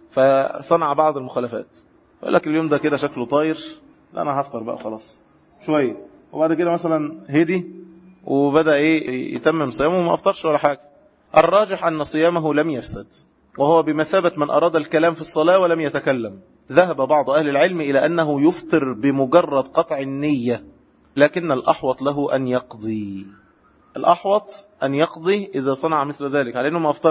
فصنع بعض المخالفات، يقول لك اليوم ده كده شكله طاير، لا أنا هفطر بقى خلاص شوية، وبعد كده مثلا هدي وبدأ يتمم صيامه وما أفطرش ولا حاجة. الراجح أن صيامه لم يفسد، وهو بمثابة من أراد الكلام في الصلاة ولم يتكلم. ذهب بعض أهل العلم إلى أنه يفطر بمجرد قطع النية، لكن الأحوط له أن يقضي. الأحوط أن يقضي إذا صنع مثل ذلك، على أنه ما أفطرش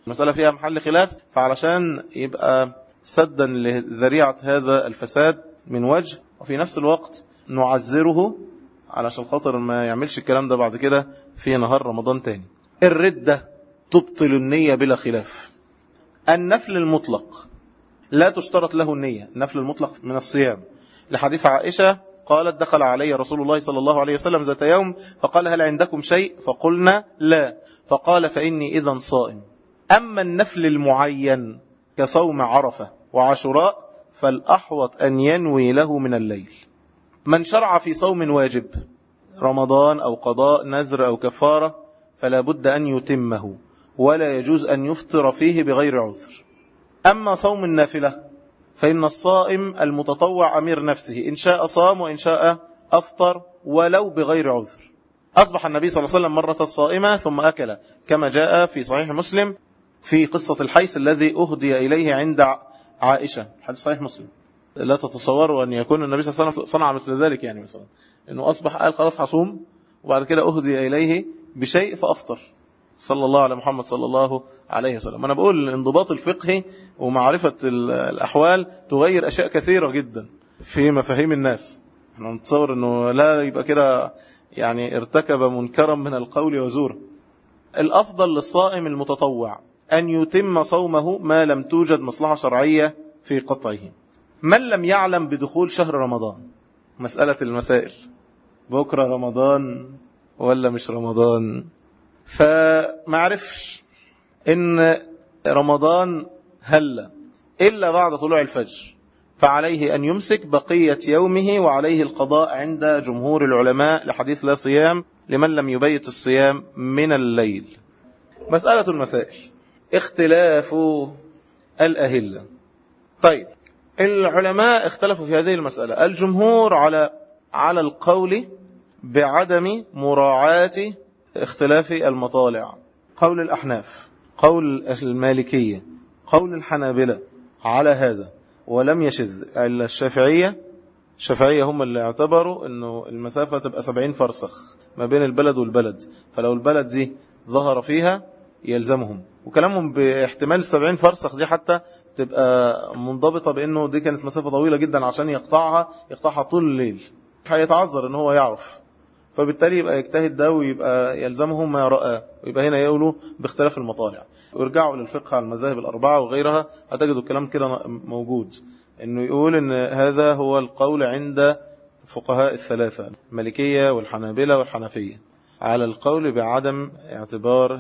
المسألة فيها محل خلاف، فعلشان يبقى سدا لذريعة هذا الفساد من وجه، وفي نفس الوقت نعذره علشان خاطر ما يعملش الكلام ده بعد كده في نهار رمضان تاني. الردة تبطل النية بلا خلاف. النفل المطلق لا تشترط له النية، النفل المطلق من الصيام، لحديث عائشة قالت دخل علي رسول الله صلى الله عليه وسلم ذات يوم فقال هل عندكم شيء؟ فقلنا لا، فقال فإني إذن صائم. أما النفل المعين كصوم عرفة وعاشوراء فالأحوط أن ينوي له من الليل. من شرع في صوم واجب رمضان أو قضاء نذر أو كفارة فلا بد أن يتمه، ولا يجوز أن يفطر فيه بغير عذر. أما صوم النافلة فإن الصائم المتطوع أمير نفسه، إن شاء صام وإن شاء أفطر ولو بغير عذر. أصبح النبي صلى الله عليه وسلم مرة صائمة ثم أكل، كما جاء في صحيح مسلم في قصة الحيس الذي أهدي إليه عند عائشة، حديث صحيح مسلم. لا تتصوروا أن يكون النبي صلى الله عليه وسلم صنع مثل ذلك، يعني مثلا أنه أصبح قال خلاص حصوم وبعد كده أهدي إليه بشيء فأفطر، صلى الله على محمد صلى الله عليه وسلم. أنا بقول الانضباط الفقهي ومعرفة الأحوال تغير أشياء كثيرة جدا في مفاهيم الناس. احنا نتصور أنه لا يبقى كده يعني ارتكب منكرا من القول وزور. الأفضل للصائم المتطوع أن يتم صومه ما لم توجد مصلحة شرعية في قطعه. من لم يعلم بدخول شهر رمضان، مسألة المسائل، بكرة رمضان ولا مش رمضان، فمعرفش إن رمضان هلا إلا بعد طلوع الفجر، فعليه أن يمسك بقية يومه وعليه القضاء عند جمهور العلماء لحديث لا صيام لمن لم يبيت الصيام من الليل. مسألة المسائل، اختلاف الأهلة. طيب العلماء اختلفوا في هذه المسألة. الجمهور على القول بعدم مراعاة اختلاف المطالع، قول الأحناف، قول المالكية، قول الحنابلة على هذا، ولم يشذ إلا الشافعية هم اللي اعتبروا أنه المسافة تبقى 70 فرسخ ما بين البلد والبلد، فلو البلد دي ظهر فيها يلزمهم. وكلامهم باحتمال 70 فرسخ دي حتى تبقى منضبطة بأنه دي كانت مسافة طويلة جدا عشان يقطعها طول الليل، هيتعذر أنه هو يعرف، فبالتالي يبقى يجتهد ده ويبقى يلزمهم ما رأى، ويبقى هنا يقولوا باختلاف المطالع. ويرجعوا للفقه على المذاهب الأربعة وغيرها هتجدوا الكلام كده موجود، أنه يقول أن هذا هو القول عند فقهاء الثلاثة المالكية والحنابلة والحنفية على القول بعدم اعتبار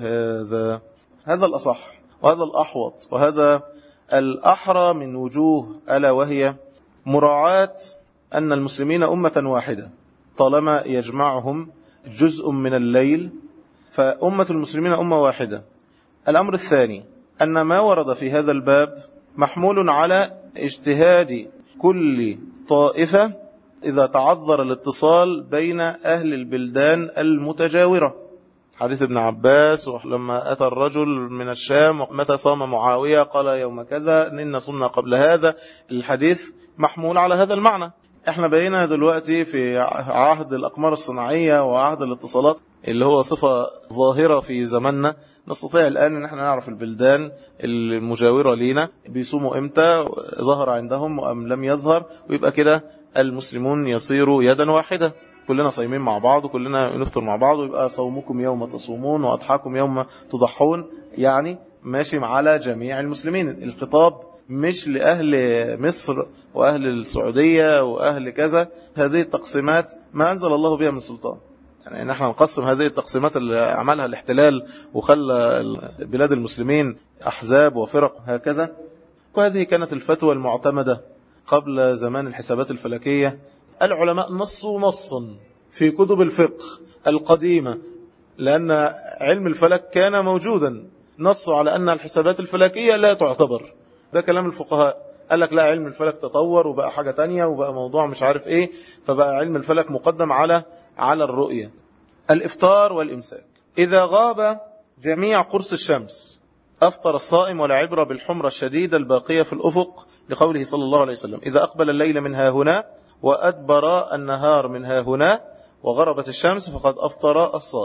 هذا الأصح وهذا الأحوط وهذا الأحرى من وجوه، ألا وهي مراعاة أن المسلمين أمة واحدة طالما يجمعهم جزء من الليل، فأمة المسلمين أمة واحدة. الأمر الثاني أن ما ورد في هذا الباب محمول على اجتهاد كل طائفة إذا تعذر الاتصال بين أهل البلدان المتجاورة. حديث ابن عباس لما أتى الرجل من الشام متى صام معاوية قال يوم كذا إن صمنا قبل هذا، الحديث محمول على هذا المعنى. احنا بقينا دلوقتي في عهد الأقمار الصناعية وعهد الاتصالات اللي هو صفة ظاهرة في زماننا، نستطيع الآن ان احنا نعرف البلدان المجاورة لينا بيصوموا امتى، ظهر عندهم أم لم يظهر، ويبقى كده المسلمون يصيروا يدا واحدة، كلنا صايمين مع بعض وكلنا نفطر مع بعض، ويبقى صومكم يوم تصومون وأضحاكم يوم تضحون، يعني ماشي على جميع المسلمين. الخطاب مش لأهل مصر وأهل السعودية وأهل كذا، هذه التقسيمات ما أنزل الله بها من سلطان. يعني نحن نقسم هذه التقسيمات اللي عملها الاحتلال وخلى بلاد المسلمين أحزاب وفرق هكذا، وهذه كانت الفتوى المعتمدة قبل زمان الحسابات الفلكية. العلماء نصوا نصا في كتب الفقه القديمة، لأن علم الفلك كان موجودا، نصوا على أن الحسابات الفلكية لا تعتبر. ده كلام الفقهاء، قال لك لا، علم الفلك تطور وبقى حاجة تانية وبقى موضوع مش عارف ايه، فبقى علم الفلك مقدم على الرؤية. الإفطار والإمساك، إذا غاب جميع قرص الشمس أفطر الصائم، ولا عبرة بالحمرة الشديدة الباقية في الأفق، لقوله صلى الله عليه وسلم إذا أقبل الليل من ها هنا وأدبر النهار من ها هنا وغربت الشمس فقد أفطر الصائم.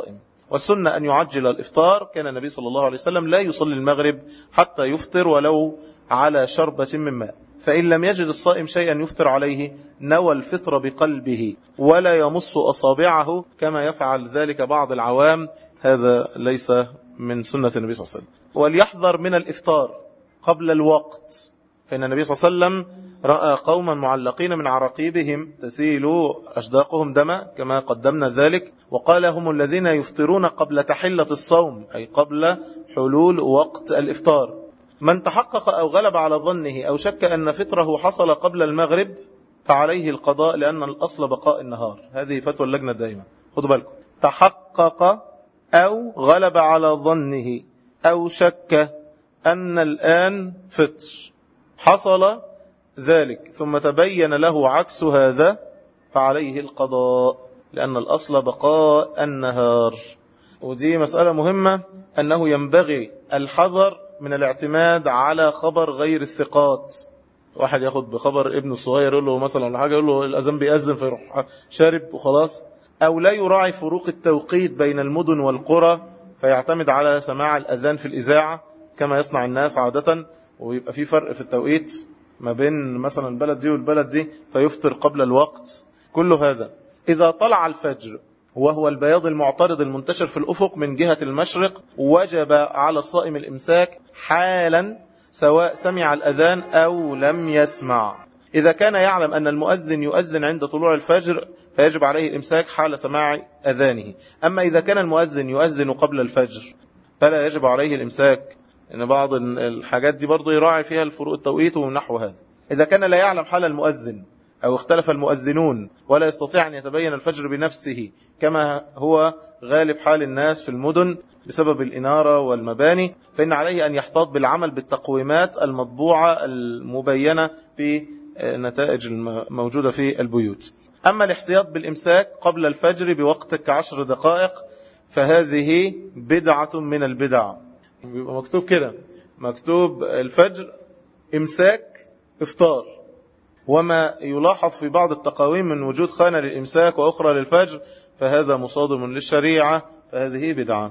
والسنة أن يعجل الإفطار. كان النبي صلى الله عليه وسلم لا يصلي المغرب حتى يفطر ولو على شربة من ماء، فإن لم يجد الصائم شيئا يفطر عليه نوى الفطر بقلبه ولا يمص أصابعه كما يفعل ذلك بعض العوام، هذا ليس من سنة النبي صلى الله عليه وسلم. وليحذر من الإفطار قبل الوقت، فإن النبي صلى الله عليه وسلم رأى قوما معلقين من عراقيبهم تسيل أشداقهم دما كما قدمنا ذلك، وقال هم الذين يفطرون قبل تحلة الصوم، أي قبل حلول وقت الإفطار. من تحقق أو غلب على ظنه أو شك أن فطره حصل قبل المغرب فعليه القضاء، لأن الأصل بقاء النهار. هذه فتوى اللجنة الدائمة، خدوا بالكم. تحقق أو غلب على ظنه أو شك أن الآن فطر حصل ذلك ثم تبين له عكس هذا فعليه القضاء، لأن الأصل بقاء النهار. ودي مسألة مهمة، أنه ينبغي الحذر من الاعتماد على خبر غير الثقات. واحد ياخد بخبر ابنه الصغير يقول له مثلا حاجة، يقول له الأذان بيأذن فيروح شارب وخلاص، أو لا يراعي فروق التوقيت بين المدن والقرى فيعتمد على سماع الأذان في الإذاعة كما يصنع الناس عادة، ويبقى في فرق في التوقيت ما بين مثلا البلد دي والبلد دي فيفطر قبل الوقت. كل هذا إذا طلع الفجر وهو البياض المعترض المنتشر في الأفق من جهة المشرق وجب على الصائم الإمساك حالا سواء سمع الأذان أو لم يسمع. إذا كان يعلم أن المؤذن يؤذن عند طلوع الفجر فيجب عليه الإمساك حال سماع أذانه. أما إذا كان المؤذن يؤذن قبل الفجر فلا يجب عليه الإمساك، إن بعض الحاجات دي برضو يراعي فيها الفروق التوقيت ونحو هذا. إذا كان لا يعلم حال المؤذن أو اختلف المؤذنون ولا يستطيع أن يتبين الفجر بنفسه كما هو غالب حال الناس في المدن بسبب الإنارة والمباني، فإن عليه أن يحتاط بالعمل بالتقويمات المطبوعة المبينة في نتائج الموجودة في البيوت. أما الاحتياط بالإمساك قبل الفجر بوقت ك10 دقائق فهذه بدعة من البدع. بيبقى مكتوب كده، مكتوب الفجر إمساك إفطار، وما يلاحظ في بعض التقاويم من وجود خانة للإمساك وأخرى للفجر فهذا مصادم للشريعة، فهذه بدعة.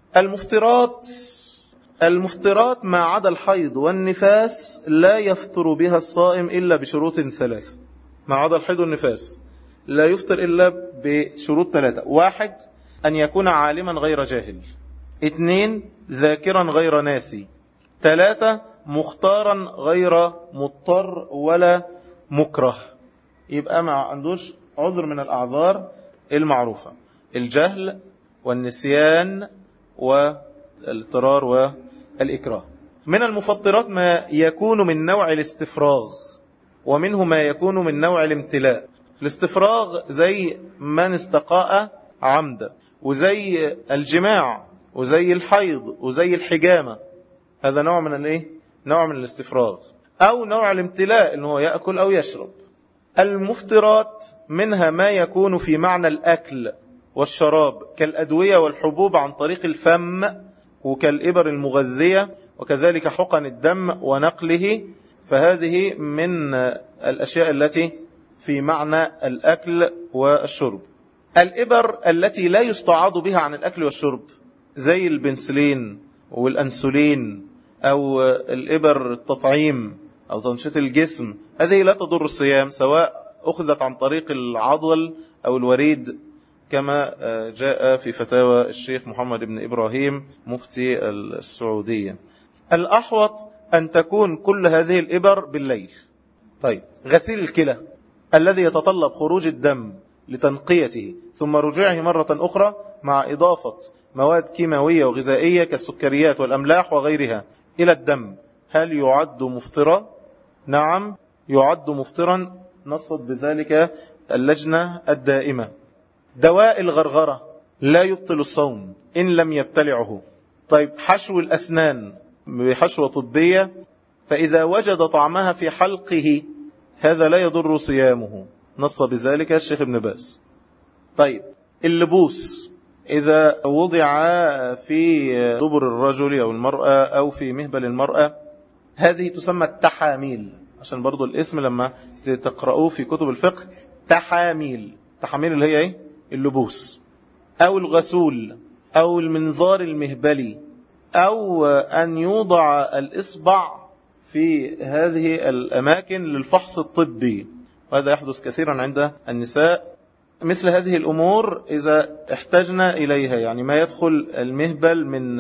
المفترات ما عدا الحيض والنفاس لا يفطر بها الصائم إلا بشروط 3. ما عدا الحيض والنفاس لا يفطر إلا بشروط 3. 1 أن يكون عالما غير جاهل. 2 ذاكرا غير ناسي. 3 مختارا غير مضطر ولا مكره. يبقى ما عندوش عذر من الأعذار المعروفة: الجهل والنسيان والاضطرار والإكراه. من المفطرات ما يكون من نوع الاستفراغ، ومنه ما يكون من نوع الامتلاء. الاستفراغ زي من استقاء عمدا، وزي الجماع، وزي الحيض، وزي الحجامة. هذا نوع من الايه؟ نوع من الاستفراغ. أو نوع الامتلاء اللي هو يأكل أو يشرب. المفترات منها ما يكون في معنى الأكل والشراب كالأدوية والحبوب عن طريق الفم، وكالإبر المغذية، وكذلك حقن الدم ونقله، فهذه من الأشياء التي في معنى الأكل والشرب. الإبر التي لا يستعاض بها عن الأكل والشرب زي البنسلين والأنسولين أو الإبر التطعيم أو تنشيط الجسم، هذه لا تضر الصيام سواء أخذت عن طريق العضل أو الوريد كما جاء في فتاوى الشيخ محمد بن إبراهيم مفتي السعودية. الأحوط أن تكون كل هذه الإبر بالليل. طيب، غسيل الكلى الذي يتطلب خروج الدم لتنقيته ثم رجوعه مرة أخرى مع إضافة مواد كيماوية وغذائية كالسكريات والأملاح وغيرها إلى الدم، هل يعد مفطرا؟ نعم يعد مفطرا، نصت بذلك اللجنة الدائمة. دواء الغرغرة لا يبطل الصوم إن لم يبتلعه. طيب، حشو الأسنان بحشوة طبية فإذا وجد طعمها في حلقه هذا لا يضر صيامه، نص بذلك الشيخ ابن باز. طيب، اللبوس إذا وضع في دبر الرجل أو المرأة أو في مهبل المرأة هذه تسمى التحاميل، عشان برضو الاسم لما تقرأوه في كتب الفقه تحاميل. تحاميل اللي هي ايه؟ اللبوس. أو الغسول أو المنظار المهبلي، أو أن يوضع الإصبع في هذه الأماكن للفحص الطبي، وهذا يحدث كثيرا عند النساء. مثل هذه الأمور إذا احتجنا إليها، يعني ما يدخل المهبل من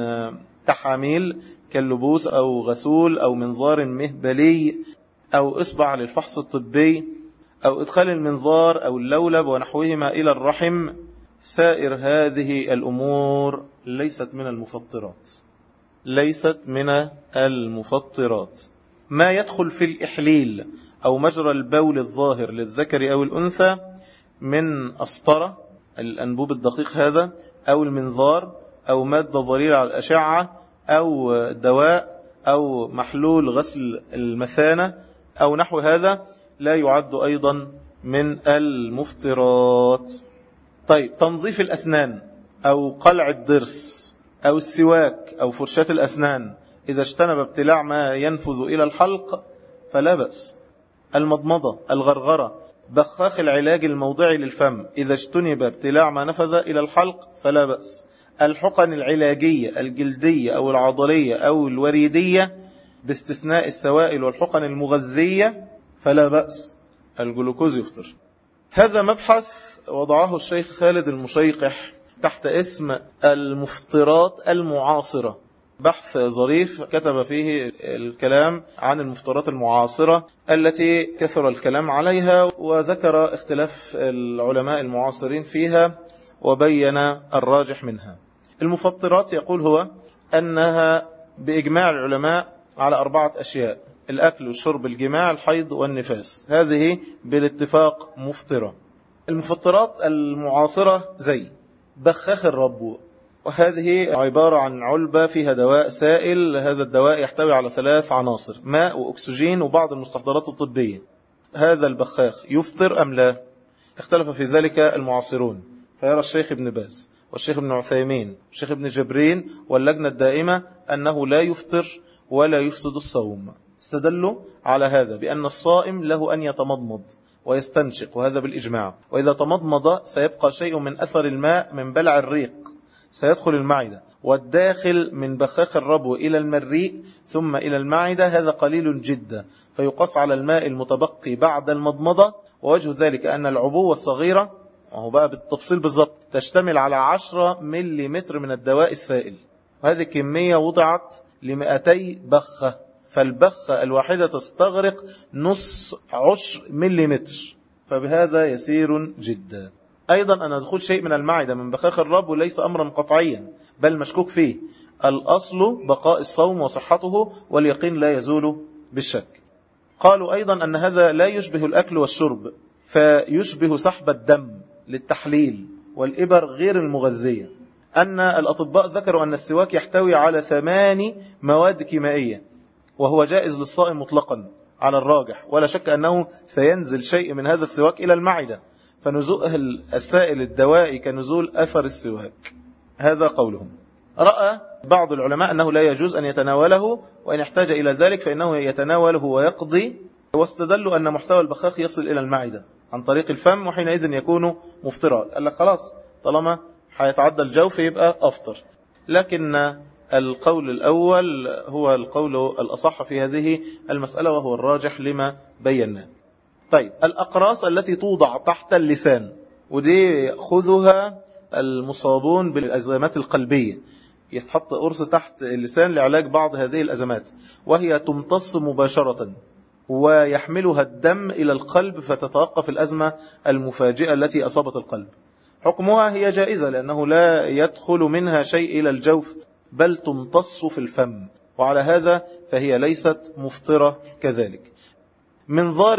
تحاميل كاللبوس أو غسول أو منظار مهبلي أو إصبع للفحص الطبي أو إدخال المنظار أو اللولب ونحوهما إلى الرحم، سائر هذه الأمور ليست من المفطرات، ليست من المفطرات. ما يدخل في الإحليل أو مجرى البول الظاهر للذكر أو الأنثى من أسطرة الأنبوب الدقيق هذا، أو المنظار، أو مادة ضريرة على الأشعة، أو دواء، أو محلول غسل المثانة أو نحو هذا، لا يعد أيضا من المفطرات. طيب، تنظيف الأسنان أو قلع الضرس أو السواك أو فرشاة الأسنان إذا اجتنب ابتلاع ما ينفذ إلى الحلق فلا بأس. المضمضة، الغرغرة، بخاخ العلاج الموضعي للفم إذا اجتنب ابتلاع ما نفذ إلى الحلق فلا بأس. الحقن العلاجية الجلدية أو العضلية أو الوريدية باستثناء السوائل والحقن المغذية فلا بأس. الجلوكوز يفطر. هذا مبحث وضعه الشيخ خالد المشيقح تحت اسم المفطرات المعاصرة، بحث ظريف كتب فيه الكلام عن المفطرات المعاصرة التي كثر الكلام عليها، وذكر اختلاف العلماء المعاصرين فيها وبين الراجح منها. المفطرات يقول هو أنها بإجماع العلماء على 4 أشياء: الأكل والشرب، الجماع، الحيض والنفاس، هذه بالاتفاق مفطرة. المفطرات المعاصرة زي بخاخ الربو، وهذه عبارة عن علبة فيها دواء سائل، هذا الدواء يحتوي على 3 عناصر: ماء وأكسجين وبعض المستحضرات الطبية. هذا البخاخ يفطر أم لا؟ اختلف في ذلك المعاصرون، فيرى الشيخ ابن باز والشيخ ابن عثيمين والشيخ ابن جبرين واللجنة الدائمة أنه لا يفطر ولا يفسد الصوم. استدلوا على هذا بأن الصائم له أن يتمضمض ويستنشق، وهذا بالإجماع، وإذا تمضمض سيبقى شيء من أثر الماء من بلع الريق سيدخل المعدة، والداخل من بخاخ الربو إلى المريء ثم إلى المعدة هذا قليل جدا، فيقص على الماء المتبقي بعد المضمضة. ووجه ذلك أن العبوة الصغيرة، وهو بقى بالتفصيل بالضبط، تشتمل على 10 ملم من الدواء السائل، وهذه كمية وضعت ل200 بخة، فالبخة الواحدة تستغرق نص 10 ملم، فبهذا يسير جدا. أيضا أن دخول شيء من المعدة من بخاخ الربو ليس أمرا قطعيا، بل مشكوك فيه. الأصل بقاء الصوم وصحته، واليقين لا يزول بالشك. قالوا أيضا أن هذا لا يشبه الأكل والشرب، فيشبه سحب الدم للتحليل والإبر غير المغذية. أن الأطباء ذكروا أن السواك يحتوي على 8 مواد كيميائية، وهو جائز للصائم مطلقا على الراجح، ولا شك أنه سينزل شيء من هذا السواك إلى المعدة، فنزول السائل الدوائي كنزول أثر السواك. هذا قولهم. رأى بعض العلماء أنه لا يجوز أن يتناوله، وإن احتاج إلى ذلك فإنه يتناوله ويقضي، واستدلوا أن محتوى البخاخ يصل إلى المعدة عن طريق الفم، وحينئذ يكون مفطرا. قال لك خلاص، طالما هيتعدى الجوف يبقى أفطر. لكن القول الأول هو القول الأصح في هذه المسألة، وهو الراجح لما بيناه. طيب، الأقراص التي توضع تحت اللسان، ودي يأخذها المصابون بالأزمات القلبية، يتحط قرص تحت اللسان لعلاج بعض هذه الأزمات، وهي تمتص مباشرة ويحملها الدم إلى القلب فتتوقف الأزمة المفاجئة التي أصابت القلب. حكمها هي جائزة، لأنه لا يدخل منها شيء إلى الجوف، بل تمتص في الفم، وعلى هذا فهي ليست مفطرة كذلك. منظار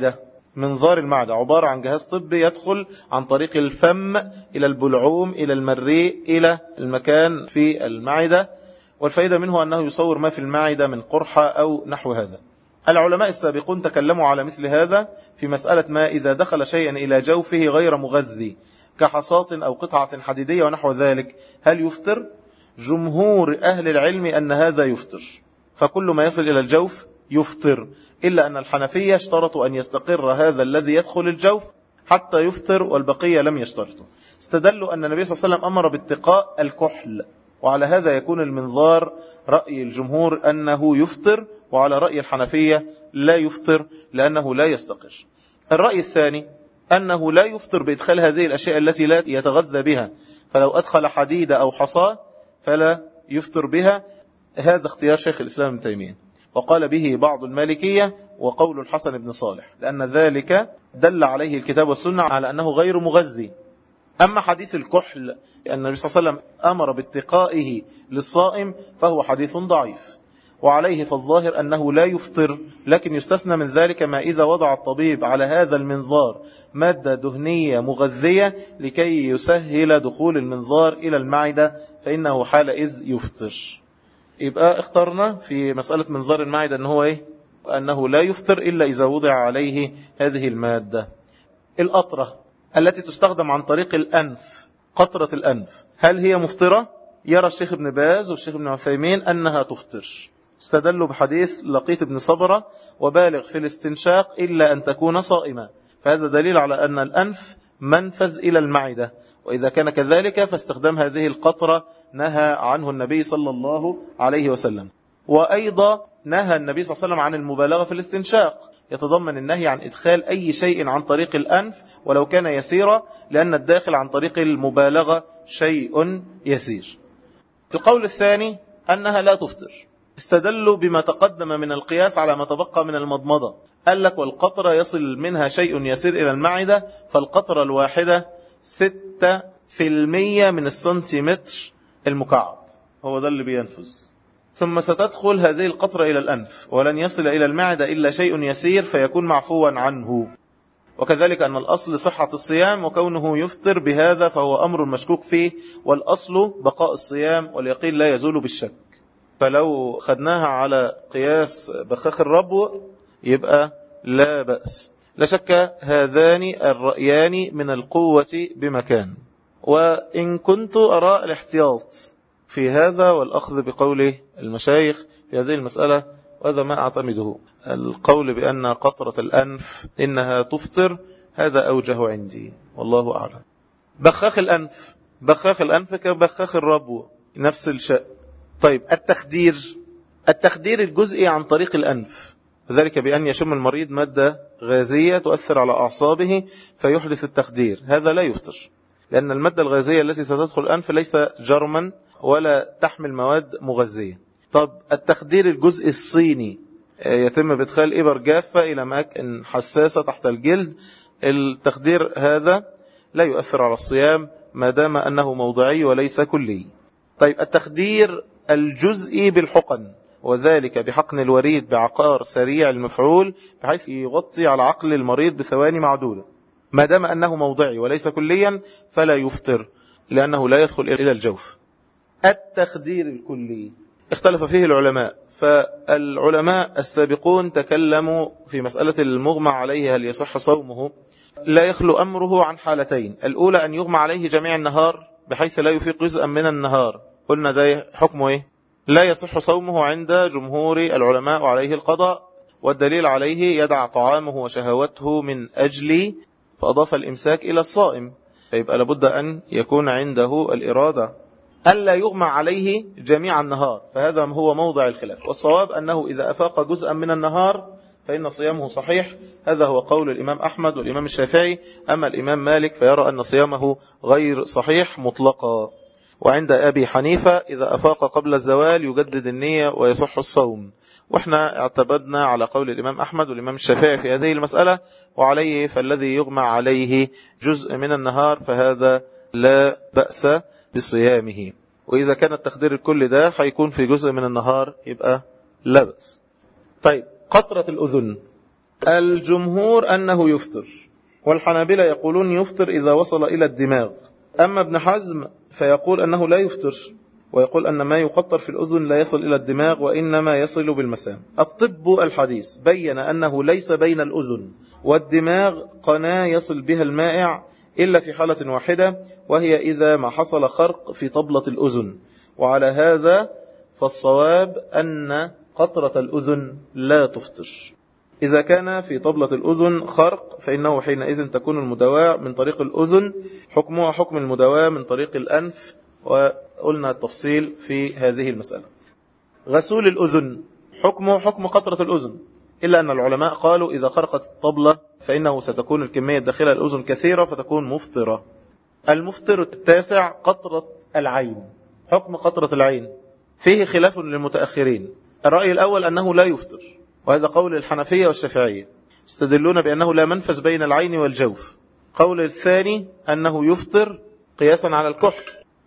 المعدة عبارة عن جهاز طبي يدخل عن طريق الفم إلى البلعوم إلى المريء إلى المكان في المعدة، والفائدة منه أنه يصور ما في المعدة من قرحة أو نحو هذا. العلماء السابقون تكلموا على مثل هذا في مسألة ما إذا دخل شيئا إلى جوفه غير مغذي كحصاة أو قطعة حديدية ونحو ذلك، هل يفطر؟ جمهور أهل العلم أن هذا يفطر، فكل ما يصل إلى الجوف يفطر، إلا أن الحنفية اشترطوا أن يستقر هذا الذي يدخل الجوف حتى يفطر والبقية لم يشترطوا. استدلوا أن النبي صلى الله عليه وسلم أمر باتقاء الكحل، وعلى هذا يكون المنظار رأي الجمهور أنه يفطر، وعلى رأي الحنفية لا يفطر لأنه لا يستقر. الرأي الثاني أنه لا يفطر بإدخال هذه الأشياء التي لا يتغذى بها، فلو أدخل حديد أو حصى فلا يفطر بها. هذا اختيار شيخ الإسلام ابن تيمية، وقال به بعض المالكية وقول الحسن بن صالح، لأن ذلك دل عليه الكتاب والسنة على أنه غير مغذي. أما حديث الكحل أن النبي صلى الله عليه وسلم أمر باتقائه للصائم فهو حديث ضعيف، وعليه فالظاهر أنه لا يفطر، لكن يستثنى من ذلك ما إذا وضع الطبيب على هذا المنظار مادة دهنية مغذية لكي يسهل دخول المنظار إلى المعدة، فإنه حالئذ يفطر. يبقى اخترنا في مسألة منظار المعدة أنه لا يفطر إلا إذا وضع عليه هذه المادة. القطرة التي تستخدم عن طريق الأنف، قطرة الأنف، هل هي مفطرة؟ يرى الشيخ ابن باز والشيخ ابن عثيمين أنها تفطر. استدلوا بحديث لقيط بن صبرة وبالغ في الاستنشاق إلا أن تكون صائمة، فهذا دليل على أن الأنف منفذ إلى المعدة، وإذا كان كذلك فاستخدام هذه القطرة نهى عنه النبي صلى الله عليه وسلم. وأيضا نهى النبي صلى الله عليه وسلم عن المبالغة في الاستنشاق، يتضمن النهي عن إدخال أي شيء عن طريق الأنف ولو كان يسيرا، لأن الداخل عن طريق المبالغة شيء يسير. القول الثاني أنها لا تفطر، استدلوا بما تقدم من القياس على ما تبقى من المضمضة. قال لك والقطرة يصل منها شيء يسير إلى المعدة، فالقطرة الواحدة 6% من السنتيمتر المكعب، هو ده اللي بينفذ. ثم ستدخل هذه القطرة إلى الأنف ولن يصل إلى المعدة إلا شيء يسير فيكون معفوا عنه. وكذلك أن الأصل صحة الصيام، وكونه يفطر بهذا فهو أمر مشكوك فيه، والأصل بقاء الصيام واليقين لا يزول بالشك. فلو خدناها على قياس بخاخ الربو يبقى لا بأس. لا شك هذان الرأيان من القوة بمكان، وإن كنت أرى الاحتياط في هذا والأخذ بقول المشايخ في هذه المسألة، وهذا ما أعتمده. القول بأن قطرة الأنف إنها تفطر هذا أوجه عندي، والله أعلم. بخاخ الأنف كبخاخ الربو نفس الشيء. طيب التخدير الجزئي عن طريق الأنف، ذلك بأن يشم المريض مادة غازية تؤثر على أعصابه فيحدث التخدير، هذا لا يفطر، لأن المادة الغازية التي ستدخل الأنف ليس جرما ولا تحمل مواد مغذية. طب التخدير الجزء الصيني يتم بإدخال إبر جافة إلى أماكن حساسة تحت الجلد، التخدير هذا لا يؤثر على الصيام ما دام أنه موضعي وليس كلي. طيب التخدير الجزئي بالحقن، وذلك بحقن الوريد بعقار سريع المفعول بحيث يغطي على عقل المريض بثواني معدودة، ما دام أنه موضعي وليس كليا فلا يفطر لأنه لا يدخل إلى الجوف. التخدير الكلي اختلف فيه العلماء، فالعلماء السابقون تكلموا في مسألة المغمى عليه هل يصح صومه. لا يخلو أمره عن حالتين، الأولى أن يغمى عليه جميع النهار بحيث لا يفيق جزءا من النهار، قلنا ده حكمه إيه؟ لا يصح صومه عند جمهور العلماء وعليه القضاء، والدليل عليه يدع طعامه وشهوته من أجل، فأضاف الإمساك إلى الصائم، فيبقى لابد أن يكون عنده الإرادة. ألا يغمى عليه جميع النهار، فهذا هو موضع الخلاف، والصواب أنه إذا أفاق جزءا من النهار فإن صيامه صحيح، هذا هو قول الإمام أحمد والإمام الشافعي. أما الإمام مالك فيرى أن صيامه غير صحيح مطلقا. وعند أبي حنيفة إذا أفاق قبل الزوال يجدد النية ويصح الصوم. وإحنا اعتبدنا على قول الإمام أحمد والإمام الشافعي في هذه المسألة، وعليه فالذي يغمى عليه جزء من النهار فهذا لا بأس بصيامه، وإذا كان التخدير الكل ده هيكون في جزء من النهار يبقى لا بأس. طيب قطرة الأذن، الجمهور أنه يفطر، والحنابلة يقولون يفطر إذا وصل إلى الدماغ. أما ابن حزم فيقول أنه لا يفطر، ويقول أن ما يقطر في الأذن لا يصل إلى الدماغ وإنما يصل بالمسام. الطب الحديث بين أنه ليس بين الأذن والدماغ قناة يصل بها المائع إلا في حالة واحدة، وهي إذا ما حصل خرق في طبلة الأذن، وعلى هذا فالصواب أن قطرة الأذن لا تفطر. إذا كان في طبلة الأذن خرق فإنه حينئذ تكون المداواة من طريق الأذن، حكمها حكم المداواة من طريق الأنف، وقلنا التفصيل في هذه المسألة. غسول الأذن حكمه حكم قطرة الأذن، إلا أن العلماء قالوا إذا خرقت الطبلة فإنه ستكون الكمية الداخلة الأذن كثيرة فتكون مفطرة. المفطر التاسع قطرة العين. حكم قطرة العين فيه خلاف للمتأخرين. الرأي الأول أنه لا يفطر، وهذا قول الحنفية والشافعية، يستدلون بأنه لا منفذ بين العين والجوف. قول الثاني أنه يفطر قياسا على الكحل،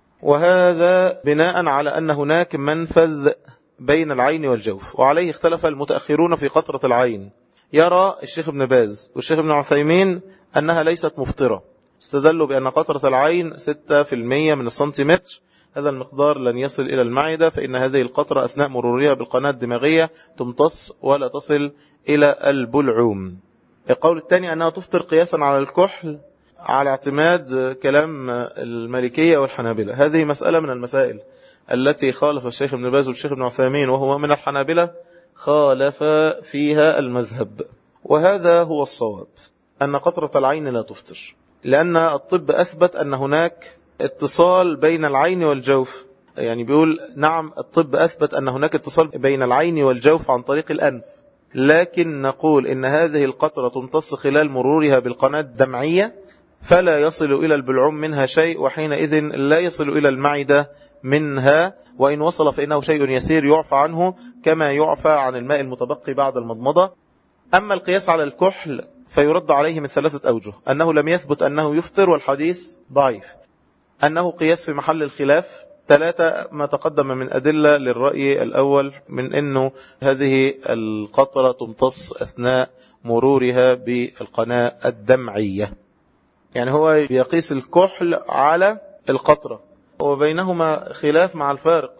وهذا بناء على أن هناك منفذ بين العين والجوف، وعليه اختلف المتأخرون في قطرة العين. يرى الشيخ ابن باز والشيخ ابن عثيمين أنها ليست مفطرة، استدلوا بأن قطرة العين 6% من السنتيمتر، هذا المقدار لن يصل إلى المعدة، فإن هذه القطرة أثناء مرورها بالقناة الدماغية تمتص ولا تصل إلى البلعوم. القول الثاني أنها تفطر قياسا على الكحل على اعتماد كلام المالكية والحنابلة. هذه مسألة من المسائل التي خالف الشيخ ابن باز والشيخ ابن عثيمين وهو من الحنابلة، خالف فيها المذهب، وهذا هو الصواب، أن قطرة العين لا تفطر، لأن الطب أثبت أن هناك اتصال بين العين والجوف. يعني بيقول نعم الطب أثبت أن هناك اتصال بين العين والجوف عن طريق الأنف، لكن نقول إن هذه القطرة تمتص خلال مرورها بالقناة الدمعية فلا يصل إلى البلعوم منها شيء، وحينئذ لا يصل إلى المعدة منها، وإن وصل فإنه شيء يسير يعفى عنه كما يعفى عن الماء المتبقي بعد المضمضة. أما القياس على الكحل فيرد عليه من 3 أوجه: أنه لم يثبت أنه يفطر والحديث ضعيف، أنه قياس في محل الخلاف، 3 ما تقدم من أدلة للرأي الأول من أنه هذه القطرة تمتص أثناء مرورها بالقناة الدمعية. يعني هو يقيس الكحل على القطرة، وبينهما خلاف مع الفارق.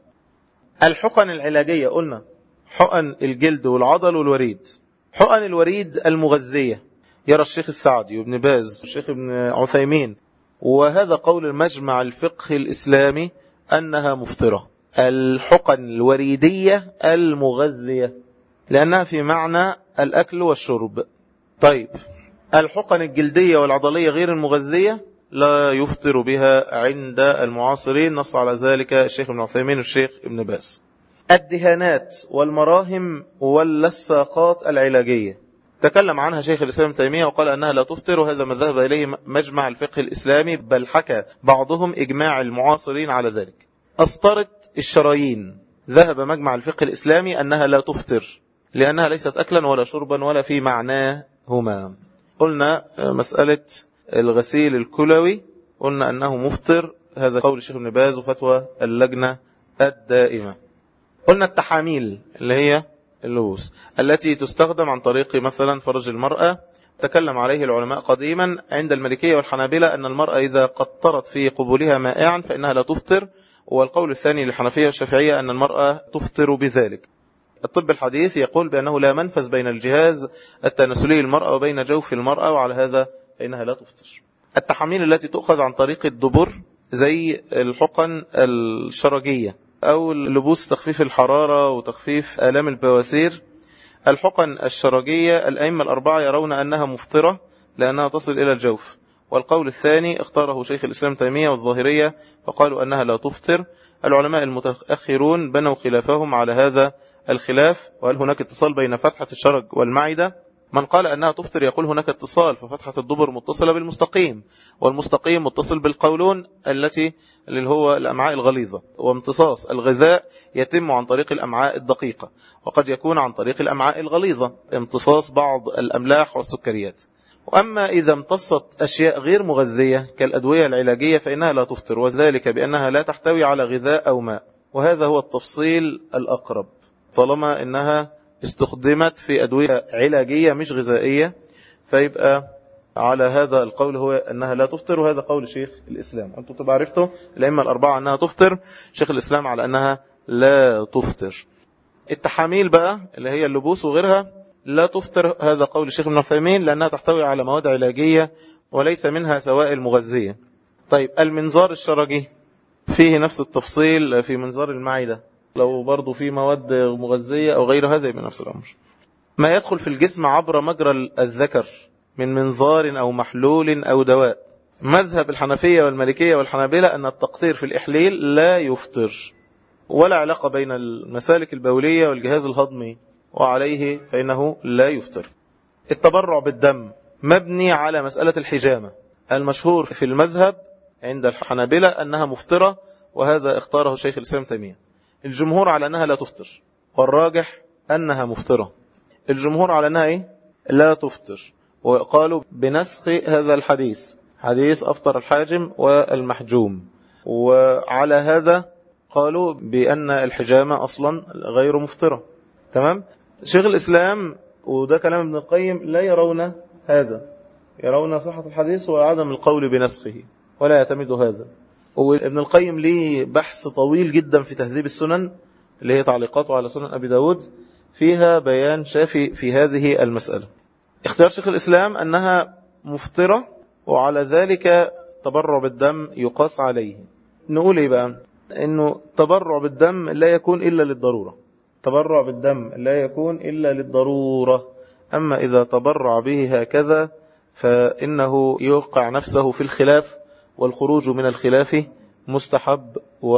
الحقن العلاجية قلنا حقن الجلد والعضل والوريد. حقن الوريد المغذية يرى الشيخ السعدي وابن باز والشيخ ابن عثيمين، وهذا قول المجمع الفقهي الإسلامي، أنها مفطرة. الحقن الوريدية المغذية لأنها في معنى الأكل والشرب. طيب الحقن الجلدية والعضلية غير المغذية لا يفطر بها عند المعاصرين، نص على ذلك الشيخ ابن عثيمين والشيخ ابن باز. الدهانات والمراهم واللصاقات العلاجية تكلم عنها شيخ الإسلام تيمية وقال أنها لا تفطر، وهذا ما ذهب إليه مجمع الفقه الإسلامي، بل حكى بعضهم إجماع المعاصرين على ذلك. أسطرة الشرايين ذهب مجمع الفقه الإسلامي أنها لا تفطر، لأنها ليست أكلا ولا شربا ولا في معناهما. قلنا مسألة الغسيل الكلوي قلنا أنه مفطر، هذا قول الشيخ ابن باز وفتوى اللجنة الدائمة. قلنا التحاميل اللي هي اللبوس التي تستخدم عن طريق مثلا فرج المرأة، تكلم عليه العلماء قديما عند المالكية والحنابلة أن المرأة إذا قطرت في قبولها مائعا فإنها لا تفطر، والقول الثاني للحنفية والشافعية أن المرأة تفطر بذلك. الطب الحديث يقول بأنه لا منفذ بين الجهاز التناسلي المرأة وبين جوف المرأة، وعلى هذا فإنها لا تفطر. التحاميل التي تؤخذ عن طريق الدبر زي الحقن الشرجية أو اللبوس تخفيف الحرارة وتخفيف آلام البواسير، الحقن الشرجية الأئمة الأربعة يرون أنها مفطرة لأنها تصل إلى الجوف، والقول الثاني اختاره شيخ الإسلام تيمية والظاهرية فقالوا أنها لا تفطر. العلماء المتأخرون بنوا خلافهم على هذا الخلاف، وهل هناك اتصال بين فتحة الشرج والمعدة؟ من قال أنها تفطر يقول هناك اتصال، ففتحة الدبر متصلة بالمستقيم، والمستقيم متصل بالقولون التي اللي هو الأمعاء الغليظة، وامتصاص الغذاء يتم عن طريق الأمعاء الدقيقة، وقد يكون عن طريق الأمعاء الغليظة امتصاص بعض الأملاح والسكريات. وأما إذا امتصت أشياء غير مغذية كالأدوية العلاجية فإنها لا تفطر، وذلك بأنها لا تحتوي على غذاء أو ماء، وهذا هو التفصيل الأقرب طالما أنها استخدمت في أدوية علاجية مش غذائية، فيبقى على هذا القول هو أنها لا تفطر، وهذا قول شيخ الإسلام. أنتم تبقى عرفتوا الأئمة الأربعة أنها تفطر، شيخ الإسلام على أنها لا تفطر. التحاميل بقى اللي هي اللبوس وغيرها لا تفطر، هذا قول الشيخ ابن عثيمين لأنها تحتوي على مواد علاجية وليس منها سوائل مغذية. طيب المنظار الشرجي فيه نفس التفصيل في منظار المعدة، لو برضو في مواد مغذية أو غير هذا من نفس الأمر. ما يدخل في الجسم عبر مجرى الذكر من منظار أو محلول أو دواء. مذهب الحنفية والمالكية والحنابلة أن التقطير في الإحليل لا يفطر، ولا علاقة بين المسالك البولية والجهاز الهضمي، وعليه فإنه لا يفطر. التبرع بالدم مبني على مسألة الحجامة. المشهور في المذهب عند الحنابلة أنها مفطرة، وهذا اختاره شيخ الإسلام تيمية. الجمهور على أنها لا تفطر، والراجح أنها مفطرة. الجمهور على أنها لا تفطر، وقالوا بنسخ هذا الحديث، حديث أفطر الحاجم والمحجوم، وعلى هذا قالوا بأن الحجامة أصلا غير مفطرة. تمام. شيخ الإسلام وده كلام ابن القيم لا يرون هذا، يرون صحة الحديث وعدم القول بنسخه، ولا يعتمد هذا. وابن القيم ليه بحث طويل جدا في تهذيب السنن اللي هي تعليقاته على سنن أبي داود، فيها بيان شافي في هذه المسألة. اختيار شيخ الإسلام أنها مفطرة، وعلى ذلك تبرع بالدم يقاس عليه. نقول إيه بقى؟ إنه تبرع بالدم لا يكون إلا للضرورة. تبرع بالدم لا يكون إلا للضرورة. أما إذا تبرع به هكذا فإنه يوقع نفسه في الخلاف، والخروج من الخلاف مستحب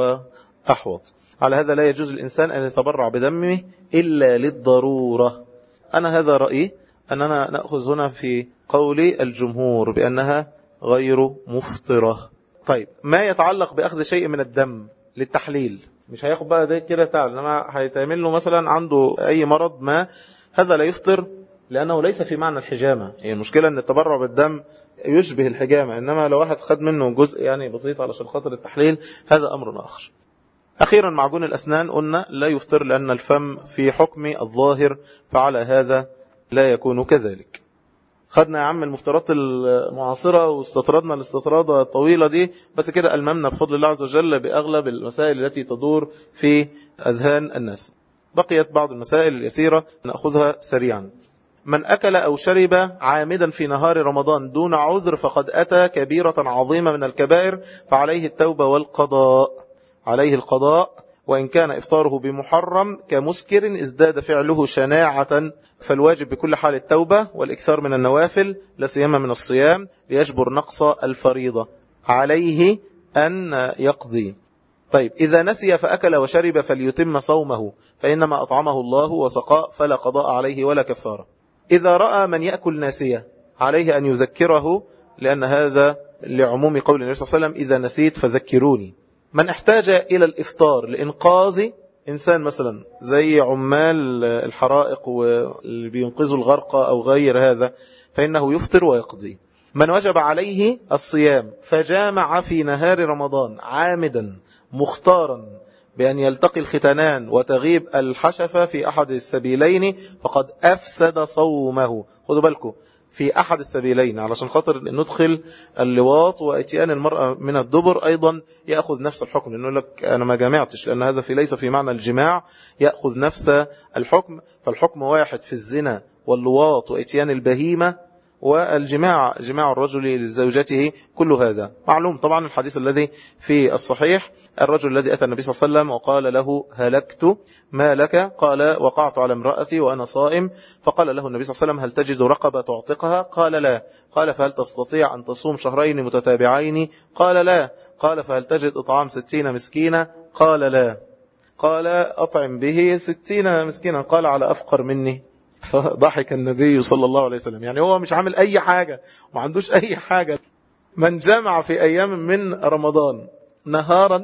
وأحوط. على هذا لا يجوز الإنسان أن يتبرع بدمه إلا للضرورة. أنا هذا رأيي، أننا نأخذ هنا في قول الجمهور بأنها غير مفطرة. طيب، ما يتعلق بأخذ شيء من الدم للتحليل، مش هياخد بقى ده كده تعال، إنما هيتعمل له مثلا عنده أي مرض ما، هذا لا يفطر لأنه ليس في معنى الحجامة. يعني المشكلة أن التبرع بالدم يشبه الحجامة، إنما لو واحد خد منه جزء يعني بسيط علشان خاطر التحليل هذا أمر آخر. أخيرا معجون الأسنان قلنا لا يفطر لأن الفم في حكم الظاهر، فعلى هذا لا يكون كذلك. خدنا يا عم المفترضات المعاصرة واستطردنا الاستطرادة الطويلة دي، بس كده ألممنا بفضل الله عز وجل بأغلب المسائل التي تدور في أذهان الناس. بقيت بعض المسائل اليسيرة نأخذها سريعا. من أكل أو شرب عامدا في نهار رمضان دون عذر فقد أتى كبيرة عظيمة من الكبائر، فعليه التوبة والقضاء. عليه القضاء، وإن كان إفطاره بمحرم كمسكر ازداد فعله شناعة، فالواجب بكل حال التوبة والإكثار من النوافل لا سيما من الصيام ليجبر نقص الفريضة. عليه أن يقضي. طيب، إذا نسي فأكل وشرب فليتم صومه، فإنما أطعمه الله وسقاء، فلا قضاء عليه ولا كفارة. إذا رأى من يأكل ناسية عليه أن يذكره، لأن هذا لعموم قول النبي صلى الله عليه وسلم إذا نسيت فذكروني. من احتاج إلى الإفطار لإنقاذ إنسان مثلا زي عمال الحرائق واللي بينقذوا الغرقى أو غير هذا، فإنه يفطر ويقضي. من وجب عليه الصيام فجامع في نهار رمضان عامدا مختارا بأن يلتقي الختانان وتغيب الحشفة في أحد السبيلين فقد أفسد صومه. خدوا بالكم في أحد السبيلين، علشان خاطر ندخل اللواط واتيان المرأة من الدبر أيضا يأخذ نفس الحكم، لأنه لك أنا ما جامعتش، لأن هذا ليس في معنى الجماع، يأخذ نفس الحكم. فالحكم واحد في الزنا واللواط واتيان البهيمة والجماع، جماع الرجل لزوجته، كل هذا معلوم. طبعا الحديث الذي في الصحيح، الرجل الذي أتى النبي صلى الله عليه وسلم وقال له هلكت ما لك؟ قال وقعت على امرأتي وأنا صائم. فقال له النبي صلى الله عليه وسلم هل تجد رقبة تعتقها؟ قال لا. قال فهل تستطيع أن تصوم شهرين متتابعين؟ قال لا. قال فهل تجد إطعام 60 مسكينة؟ قال لا. قال أطعم به 60 مسكينة. قال على أفقر مني. فضحك النبي صلى الله عليه وسلم، يعني هو مش عامل أي حاجة وما عندوش أي حاجة. من جمع في أيام من رمضان نهارا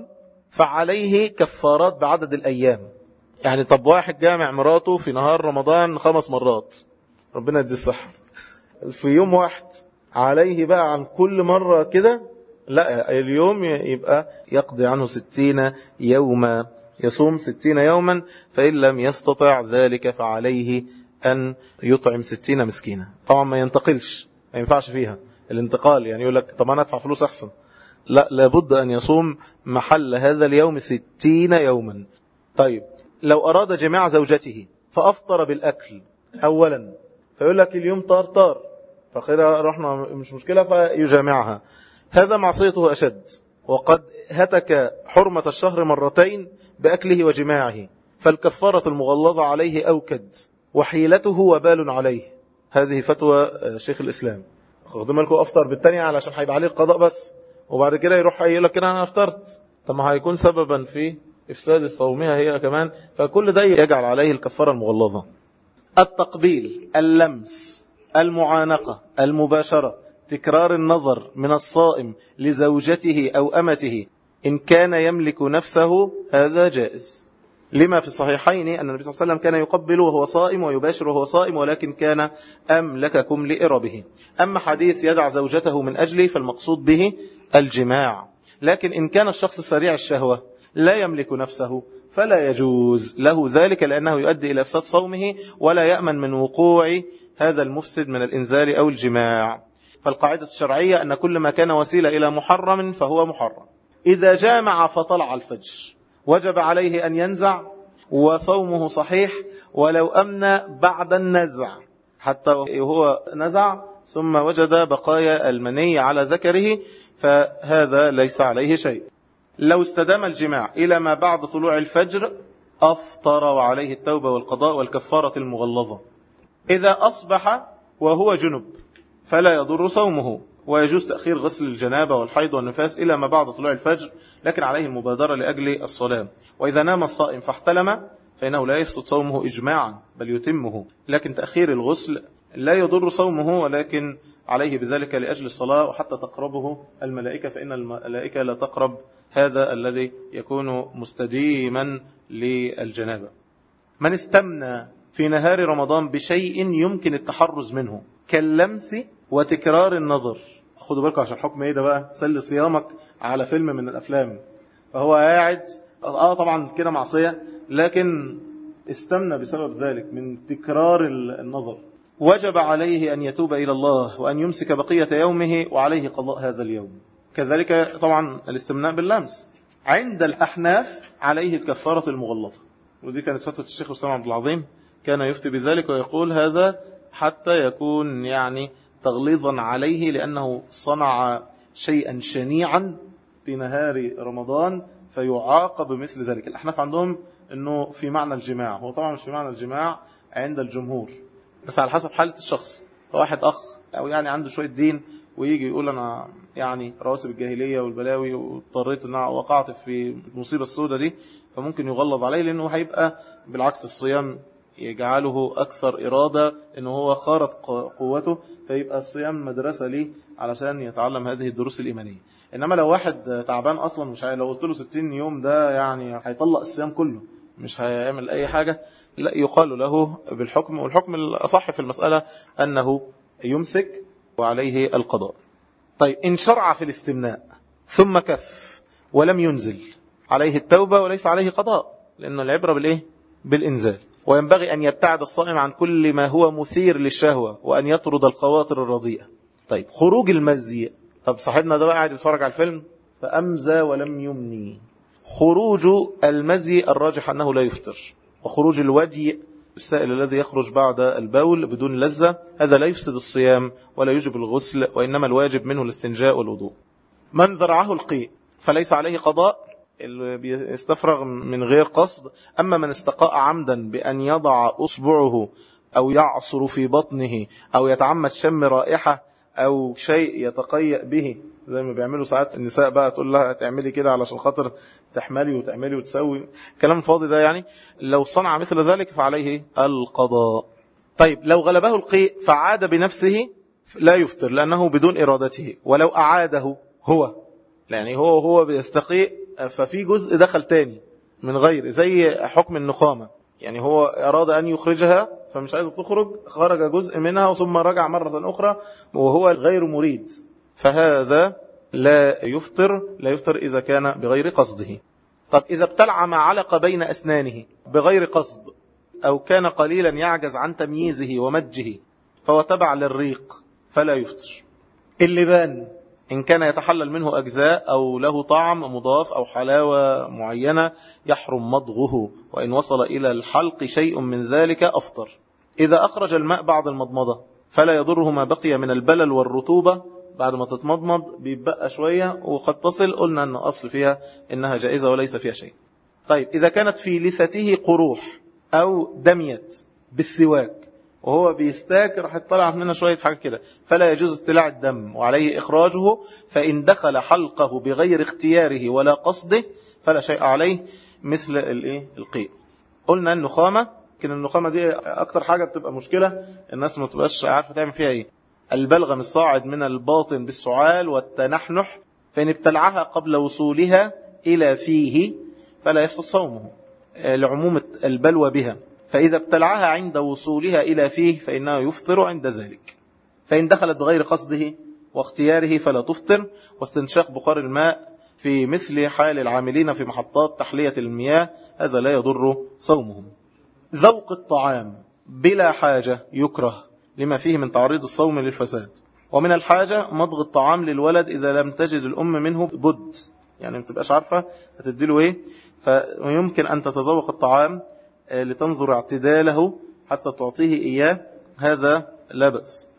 فعليه كفارات بعدد الأيام. يعني طب واحد جامع مراته في نهار رمضان 5 مرات، ربنا يدي الصحة، في يوم واحد عليه بقى عن كل مرة كده؟ لا، اليوم يبقى يقضي عنه 60 يوما، يصوم 60 يوما، فإن لم يستطع ذلك فعليه أن يطعم 60 مسكينة. طبعا ما ينتقلش، ما ينفعش فيها الانتقال، يعني يقول لك طب أنا أدفع فلوس أحسن. لا، لابد أن يصوم محل هذا اليوم 60 يوما. طيب، لو أراد جماع زوجته فأفطر بالأكل أولا، فيقول لك اليوم طار فخيرا رحنا مش مشكلة فيجامعها، هذا معصيته أشد، وقد هتك حرمة الشهر مرتين بأكله وجماعه، فالكفارة المغلظة عليه أوكد وحيلته وبال عليه. هذه فتوى شيخ الإسلام. خدوا بالكم أفطر بالتانية علشان هيبقى عليه القضاء بس، وبعد كده يروح يقول لك كده أنا أفطرت، طب ما هيكون سببا في إفساد صومها هي كمان، فكل ده يجعل عليه الكفارة المغلظة. التقبيل، اللمس، المعانقة، المباشرة، تكرار النظر من الصائم لزوجته أو أمته إن كان يملك نفسه، هذا جائز. لما في الصحيحين أن النبي صلى الله عليه وسلم كان يقبل وهو صائم ويباشر وهو صائم، ولكن كان أملككم لإربه. أما حديث يدع زوجته من أجله فالمقصود به الجماع. لكن إن كان الشخص سريع الشهوة لا يملك نفسه فلا يجوز له ذلك، لأنه يؤدي إلى إفساد صومه، ولا يأمن من وقوع هذا المفسد من الإنزال أو الجماع. فالقاعدة الشرعية أن كل ما كان وسيلة إلى محرم فهو محرم. إذا جامع فطلع الفجر وجب عليه أن ينزع وصومه صحيح، ولو أمن بعد النزع، حتى وهو نزع ثم وجد بقايا المني على ذكره فهذا ليس عليه شيء. لو استدام الجماع إلى ما بعد طلوع الفجر أفطر وعليه التوبة والقضاء والكفارة المغلظة. إذا أصبح وهو جنب فلا يضر صومه، ويجوز تأخير غسل الجنابة والحيض والنفاس إلى ما بعد طلوع الفجر، لكن عليه المبادرة لأجل الصلاة. وإذا نام الصائم فاحتلم فإنه لا يفسد صومه إجماعا بل يتمه، لكن تأخير الغسل لا يضر صومه، ولكن عليه بذلك لأجل الصلاة وحتى تقربه الملائكة، فإن الملائكة لا تقرب هذا الذي يكون مستديما للجنابة. من استمنى في نهار رمضان بشيء يمكن التحرز منه كاللمس وتكرار النظر، خدوا بالكم عشان حكم ايه ده بقى، سل صيامك على فيلم من الأفلام، فهو قاعد طبعا كده معصية، لكن استمنى بسبب ذلك من تكرار النظر، وجب عليه أن يتوب إلى الله وأن يمسك بقية يومه وعليه قضاء هذا اليوم. كذلك طبعا الاستمناء باللمس عند الأحناف عليه الكفارة المغلظة، ودي كانت فتوى الشيخ حسام عبد العظيم، كان يفتي بذلك ويقول هذا حتى يكون يعني تغليظا عليه، لأنه صنع شيئا شنيعا في نهار رمضان فيعاقب مثل ذلك. الأحناف عندهم أنه في معنى الجماع، هو طبعا مش في معنى الجماع عند الجمهور، بس على حسب حالة الشخص. فواحد أخ أو يعني عنده شوية دين ويجي يقول أنا يعني رواسب الجاهلية والبلاوي واضطريت أن أنا وقعت في المصيبة السوداء دي، فممكن يغلظ عليه، لأنه هيبقى بالعكس الصيام يجعله أكثر إرادة، أنه هو خارط قوته، فيبقى الصيام مدرسة ليه علشان يتعلم هذه الدروس الإيمانية. إنما لو واحد تعبان أصلا مش لو قلت له 60 يوم ده يعني هيطلق الصيام كله، مش هيعمل أي حاجة، لا يقال له بالحكم، والحكم الأصح في المسألة أنه يمسك وعليه القضاء. طيب إن شرع في الاستمناء ثم كف ولم ينزل عليه التوبة وليس عليه قضاء، لأن العبرة بالإيه؟ بالإنزال. وينبغي أن يبتعد الصائم عن كل ما هو مثير للشهوة وأن يطرد الخواطر الرديئة. طيب خروج المزي، طب صاحبنا ده بقى قاعد يتفرج على الفيلم فأمزى ولم يمني، خروج المزي الراجح أنه لا يفطر، وخروج الودي السائل الذي يخرج بعد البول بدون لذة هذا لا يفسد الصيام ولا يجب الغسل، وإنما الواجب منه الاستنجاء والوضوء. من ذرعه القيء فليس عليه قضاء، اللي بيستفرغ من غير قصد. أما من استقاء عمدا بأن يضع أصبعه أو يعصر في بطنه أو يتعمد شم رائحة أو شيء يتقيأ به، زي ما بيعملوا ساعات النساء بقى تقول لها تعملي كده علشان خاطر تحملي وتعملي وتسوي كلام فاضي ده، يعني لو صنع مثل ذلك فعليه القضاء. طيب لو غلبه القيء فعاد بنفسه لا يفطر لأنه بدون إرادته، ولو أعاده هو يعني هو بيستقيء ففي جزء دخل تاني من غير، زي حكم النخامة، يعني هو أراد أن يخرجها فمش عايز تخرج، خرج جزء منها ثم رجع مرة أخرى وهو غير مريد، فهذا لا يفطر إذا كان بغير قصده. طب إذا ابتلع ما علق بين أسنانه بغير قصد أو كان قليلا يعجز عن تمييزه ومجه فهو تبع للريق فلا يفطر. اللبان إن كان يتحلل منه أجزاء أو له طعم مضاف أو حلاوة معينة يحرم مضغه، وإن وصل إلى الحلق شيء من ذلك أفطر. إذا أخرج الماء بعد المضمضة فلا يضره ما بقي من البلل والرطوبة، بعد ما تتمضمض بيبقى شوية وقد تصل، قلنا أن أصل فيها إنها جائزة وليس فيها شيء. طيب إذا كانت في لثته قروح أو دميت بالسواك وهو بيستاك راح يطلع منه شوية حاجة كده، فلا يجوز استلاع الدم وعليه إخراجه، فإن دخل حلقه بغير اختياره ولا قصده فلا شيء عليه، مثل القيء. قلنا النخامة، لكن النخامة دي أكتر حاجة بتبقى مشكلة، الناس ما تبقاش عارفة تعمل فيها إيه. البلغم الصاعد من الباطن بالسعال والتنحنح، فإن ابتلعها قبل وصولها إلى فيه فلا يفسد صومه لعموم البلوى بها، فإذا ابتلعها عند وصولها إلى فيه فإنه يفطر عند ذلك. فإن دخلت بغير قصده واختياره فلا تفطر. واستنشاق بخار الماء في مثل حال العاملين في محطات تحلية المياه هذا لا يضر صومهم. ذوق الطعام بلا حاجة يكره لما فيه من تعريض الصوم للفساد. ومن الحاجة مضغ الطعام للولد إذا لم تجد الأم منه بد، يعني ما تبقاش عارفة هتديله إيه، فيمكن أن تتذوق الطعام لتنظر اعتداله حتى تعطيه إياه، هذا لا بأس.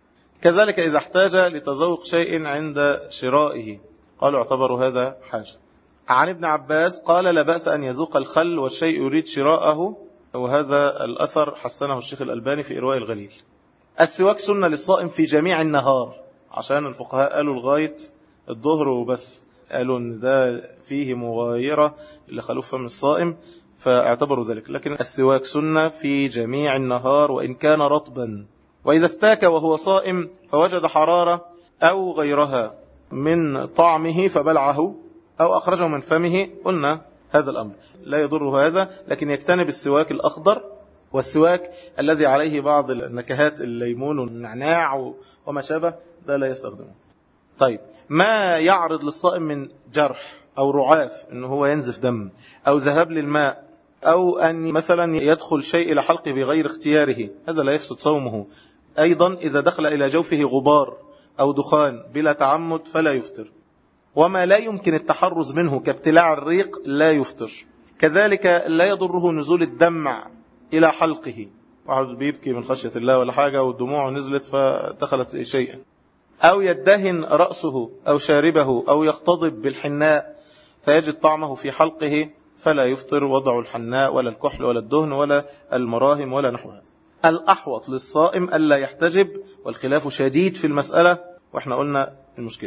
كذلك إذا احتاج لتذوق شيء عند شرائه قالوا اعتبروا هذا حاجة. عن ابن عباس قال لا بأس أن يذوق الخل والشيء يريد شراءه، وهذا الأثر حسنه الشيخ الألباني في إرواء الغليل. السواك سنة للصائم في جميع النهار، عشان الفقهاء قالوا لغاية الظهر وبس، قالوا ان ده فيه مغايرة لخلوف فم الصائم فاعتبروا ذلك، لكن السواك سنة في جميع النهار وإن كان رطبا. وإذا استاك وهو صائم فوجد حرارة أو غيرها من طعمه فبلعه أو أخرجه من فمه، قلنا هذا الأمر لا يضره هذا، لكن يجتنب السواك الأخضر والسواك الذي عليه بعض النكهات، الليمون والنعناع وما شابه، ده لا يستخدمه. طيب، ما يعرض للصائم من جرح أو رعاف إنه هو ينزف دم أو ذهاب للماء أو أن مثلا يدخل شيء إلى حلقه بغير اختياره، هذا لا يفسد صومه. أيضا إذا دخل إلى جوفه غبار أو دخان بلا تعمد فلا يفطر. وما لا يمكن التحرز منه كابتلاع الريق لا يفطر. كذلك لا يضره نزول الدمع إلى حلقه، واحد بيبكي من خشية الله ولا حاجة والدموع نزلت فدخلت شيئا، أو يدهن رأسه أو شاربه أو يختضب بالحناء فيجد طعمه في حلقه فلا يفطر وضع الحناء ولا الكحل ولا الدهن ولا المراهم ولا نحو هذا. الأحوط للصائم ألا يحتجب، والخلاف شديد في المسألة وإحنا قلنا المشكلة.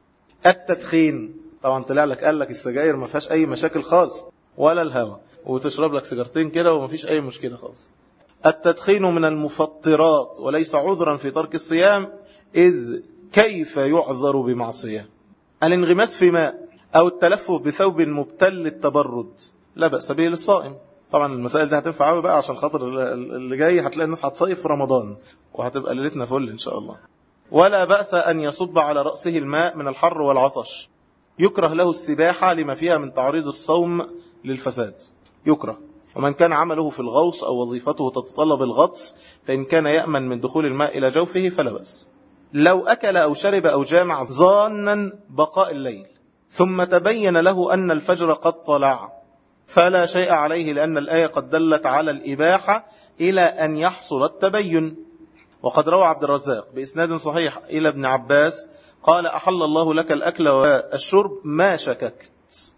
التدخين طبعا طلع لك قال لك السجاير ما فيهاش أي مشاكل خالص ولا الهوى، وتشرب لك سيجارتين كده وما فيش أي مشكلة خالص. التدخين من المفطرات وليس عذرا في ترك الصيام، إذ كيف يعذر بمعصية؟ الانغماس في ماء أو التلفف بثوب مبتل التبرد لا بأس به للصائم. طبعا المسائل دي هتنفع قوي بقى عشان خاطر اللي جاي هتلاقي الناس هتصيف في رمضان وهتبقى ليلتنا فل إن شاء الله. ولا بأس أن يصب على رأسه الماء من الحر والعطش. يكره له السباحة لما فيها من تعريض الصوم للفساد، يكره. ومن كان عمله في الغوص أو وظيفته تتطلب الغطس فإن كان يأمن من دخول الماء إلى جوفه فلا بأس. لو أكل أو شرب أو جامع ظانا بقاء الليل ثم تبين له أن الفجر قد طلع فلا شيء عليه، لأن الآية قد دلت على الإباحة إلى أن يحصل التبين. وقد روى عبد الرزاق بإسناد صحيح إلى ابن عباس قال أحل الله لك الأكل والشرب ما شككت.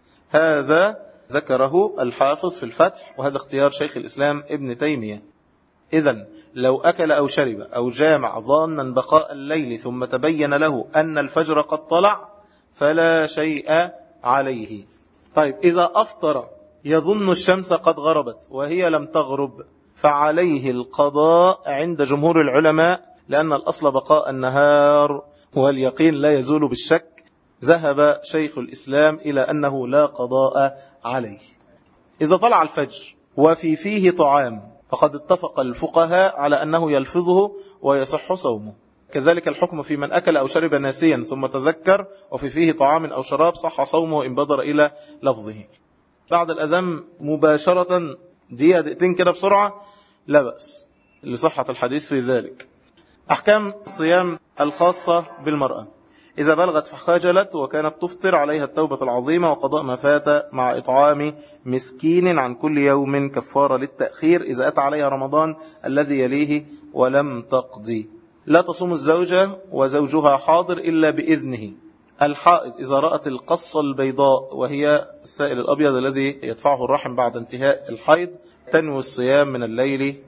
هذا ذكره الحافظ في الفتح، وهذا اختيار شيخ الإسلام ابن تيمية. إذن لو أكل أو شرب أو جامع ظانا بقاء الليل ثم تبين له أن الفجر قد طلع فلا شيء عليه. طيب، إذا أفطر يظن الشمس قد غربت وهي لم تغرب فعليه القضاء عند جمهور العلماء، لأن الأصل بقاء النهار واليقين لا يزول بالشك. ذهب شيخ الإسلام إلى أنه لا قضاء عليه. إذا طلع الفجر وفي فيه طعام فقد اتفق الفقهاء على أنه يلفظه ويصح صومه. كذلك الحكم في من أكل أو شرب ناسيا ثم تذكر وفي فيه طعام أو شراب صح صومه إن بدر إلى لفظه. بعد الأذان مباشرة دقيقتين كده بسرعة لا بأس لصحة الحديث في ذلك. أحكام الصيام الخاصة بالمرأة: إذا بلغت فخجلت وكانت تفطر عليها التوبة العظيمة وقضاء ما فات مع إطعام مسكين عن كل يوم كفارة للتأخير إذا أتى عليها رمضان الذي يليه ولم تقضي. لا تصوم الزوجة وزوجها حاضر إلا بإذنه، الحائض إذا رأت القصة البيضاء وهي السائل الأبيض الذي يدفعه الرحم بعد انتهاء الحيض تنوي الصيام من الليل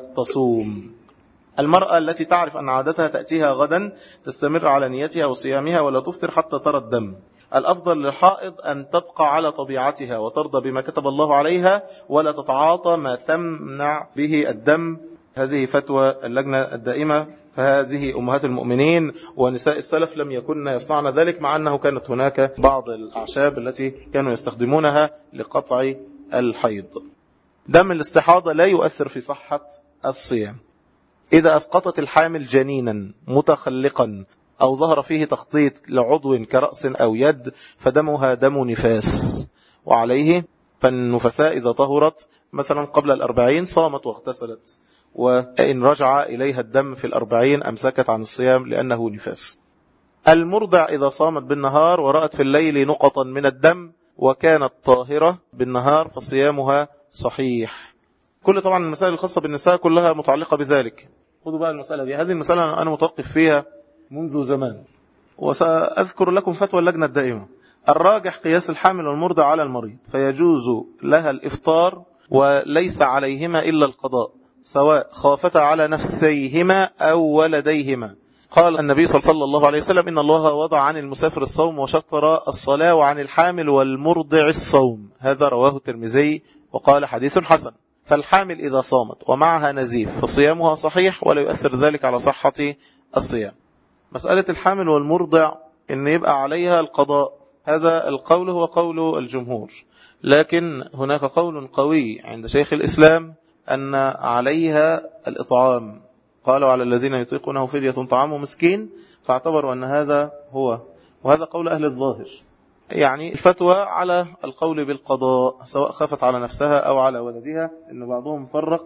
وتصوم. المرأة التي تعرف أن عادتها تأتيها غدا تستمر على نيتها وصيامها ولا تفطر حتى ترى الدم. الأفضل للحائض أن تبقى على طبيعتها وترضى بما كتب الله عليها ولا تتعاطى ما تمنع به الدم. هذه فتوى اللجنة الدائمة، فهذه أمهات المؤمنين ونساء السلف لم يكن يصنعن ذلك، مع أنه كانت هناك بعض الأعشاب التي كانوا يستخدمونها لقطع الحيض. دم الاستحاضة لا يؤثر في صحة الصيام. إذا أسقطت الحامل جنينا متخلقا أو ظهر فيه تخطيط لعضو كرأس أو يد فدمها دم نفاس، وعليه فالنفساء إذا طهرت مثلا قبل 40 صامت واغتسلت، وإن رجع إليها الدم في 40 أمسكت عن الصيام لأنه نفاس. المرضع إذا صامت بالنهار ورأت في الليل نقطا من الدم وكانت طاهرة بالنهار فصيامها صحيح. كل طبعا المسائل الخاصة بالنساء كلها متعلقة بذلك. خذوا بقى المسألة دي، هذه المسألة أنا متوقف فيها منذ زمان، وسأذكر لكم فتوى اللجنة الدائمة. الراجح قياس الحامل والمرضع على المريض، فيجوز لها الإفطار وليس عليهما إلا القضاء سواء خافتا على نفسيهما أو ولديهما. قال النبي صلى الله عليه وسلم إن الله وضع عن المسافر الصوم وشطر الصلاة وعن الحامل والمرضع الصوم. هذا رواه الترمذي وقال حديث حسن. فالحامل إذا صامت ومعها نزيف فصيامها صحيح ولا يؤثر ذلك على صحة الصيام. مسألة الحامل والمرضع إن يبقى عليها القضاء، هذا القول هو قول الجمهور، لكن هناك قول قوي عند شيخ الإسلام أن عليها الإطعام. قالوا على الذين يطيقونه فدية طعام مسكين، فاعتبروا أن هذا هو، وهذا قول أهل الظاهر. يعني الفتوى على القول بالقضاء سواء خافت على نفسها أو على ولدها، إن بعضهم فرق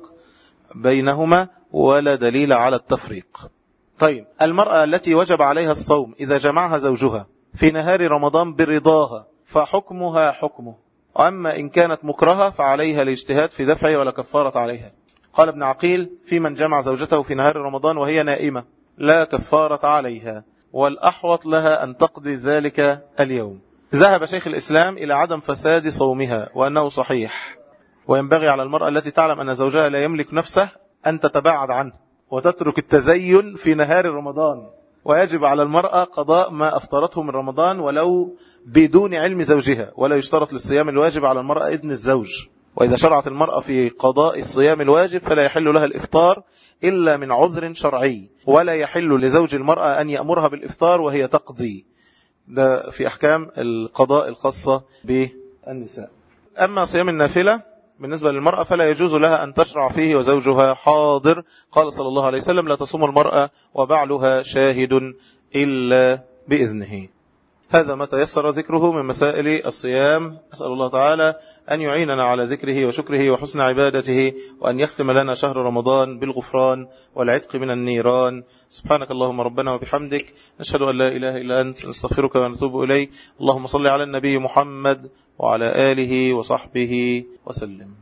بينهما ولا دليل على التفريق. طيب، المرأة التي وجب عليها الصوم إذا جمعها زوجها في نهار رمضان برضاها فحكمها حكمه، أما إن كانت مكرهة فعليها الاجتهاد في دفعه ولا كفارة عليها. قال ابن عقيل في من جمع زوجته في نهار رمضان وهي نائمة لا كفارة عليها، والأحوط لها أن تقضي ذلك اليوم. ذهب شيخ الإسلام إلى عدم فساد صومها وأنه صحيح، وينبغي على المرأة التي تعلم أن زوجها لا يملك نفسه أن تتباعد عنه وتترك التزين في نهار رمضان، ويجب على المرأة قضاء ما أفطرته من رمضان ولو بدون علم زوجها، ولا يشترط للصيام الواجب على المرأة إذن الزوج. وإذا شرعت المرأة في قضاء الصيام الواجب فلا يحل لها الإفطار إلا من عذر شرعي، ولا يحل لزوج المرأة أن يأمرها بالإفطار وهي تقضي. ده في أحكام القضاء الخاصة بالنساء. أما صيام النافلة بالنسبة للمرأة فلا يجوز لها أن تشرع فيه وزوجها حاضر. قال صلى الله عليه وسلم لا تصوم المرأة وبعلها شاهد إلا بإذنه. هذا ما تيسر ذكره من مسائل الصيام. أسأل الله تعالى أن يعيننا على ذكره وشكره وحسن عبادته، وأن يختم لنا شهر رمضان بالغفران والعتق من النيران. سبحانك اللهم ربنا وبحمدك، نشهد أن لا إله إلا أنت، نستغفرك ونتوب إليك. اللهم صل على النبي محمد وعلى آله وصحبه وسلم.